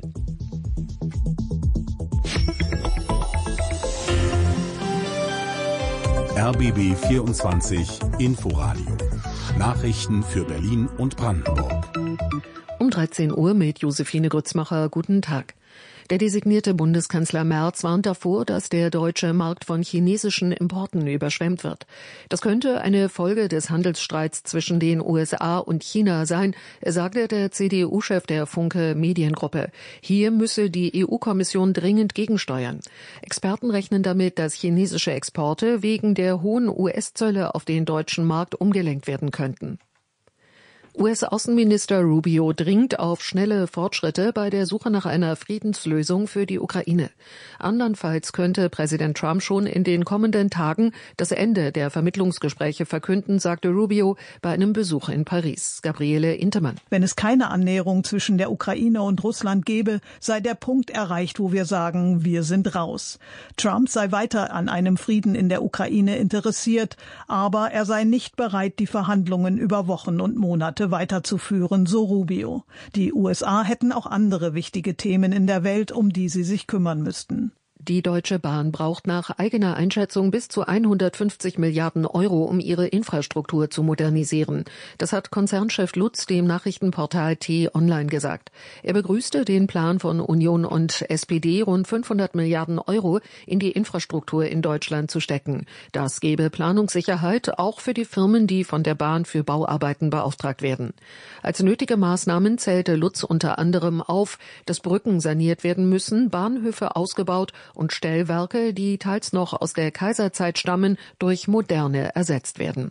R B B vierundzwanzig Inforadio. Nachrichten für Berlin und Brandenburg. Um dreizehn Uhr mit Josephine Grützmacher. Guten Tag. Der designierte Bundeskanzler Merz warnt davor, dass der deutsche Markt von chinesischen Importen überschwemmt wird. Das könnte eine Folge des Handelsstreits zwischen den U S A und China sein, sagte der C D U-Chef der Funke Mediengruppe. Hier müsse die E U-Kommission dringend gegensteuern. Experten rechnen damit, dass chinesische Exporte wegen der hohen U S-Zölle auf den deutschen Markt umgelenkt werden könnten. U S-Außenminister Rubio dringt auf schnelle Fortschritte bei der Suche nach einer Friedenslösung für die Ukraine. Andernfalls könnte Präsident Trump schon in den kommenden Tagen das Ende der Vermittlungsgespräche verkünden, sagte Rubio bei einem Besuch in Paris. Gabriele Intermann. Wenn es keine Annäherung zwischen der Ukraine und Russland gäbe, sei der Punkt erreicht, wo wir sagen, wir sind raus. Trump sei weiter an einem Frieden in der Ukraine interessiert, aber er sei nicht bereit, die Verhandlungen über Wochen und Monate weiterzuführen, so Rubio. Die U S A hätten auch andere wichtige Themen in der Welt, um die sie sich kümmern müssten. Die Deutsche Bahn braucht nach eigener Einschätzung bis zu hundertfünfzig Milliarden Euro, um ihre Infrastruktur zu modernisieren. Das hat Konzernchef Lutz dem Nachrichtenportal T-Online gesagt. Er begrüßte den Plan von Union und S P D, rund fünfhundert Milliarden Euro in die Infrastruktur in Deutschland zu stecken. Das gebe Planungssicherheit auch für die Firmen, die von der Bahn für Bauarbeiten beauftragt werden. Als nötige Maßnahmen zählte Lutz unter anderem auf, dass Brücken saniert werden müssen, Bahnhöfe ausgebaut und Stellwerke, die teils noch aus der Kaiserzeit stammen, durch moderne ersetzt werden.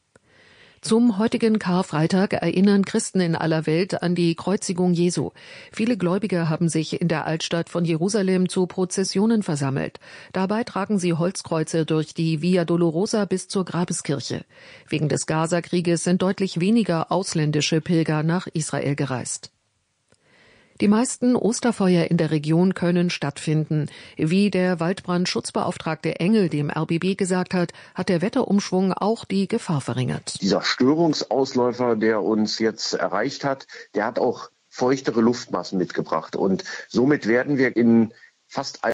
Zum heutigen Karfreitag erinnern Christen in aller Welt an die Kreuzigung Jesu. Viele Gläubige haben sich in der Altstadt von Jerusalem zu Prozessionen versammelt. Dabei tragen sie Holzkreuze durch die Via Dolorosa bis zur Grabeskirche. Wegen des Gaza-Krieges sind deutlich weniger ausländische Pilger nach Israel gereist. Die meisten Osterfeuer in der Region können stattfinden. Wie der Waldbrandschutzbeauftragte Engel dem R B B gesagt hat, hat der Wetterumschwung auch die Gefahr verringert. Dieser Störungsausläufer, der uns jetzt erreicht hat, der hat auch feuchtere Luftmassen mitgebracht. Und somit werden wir in fast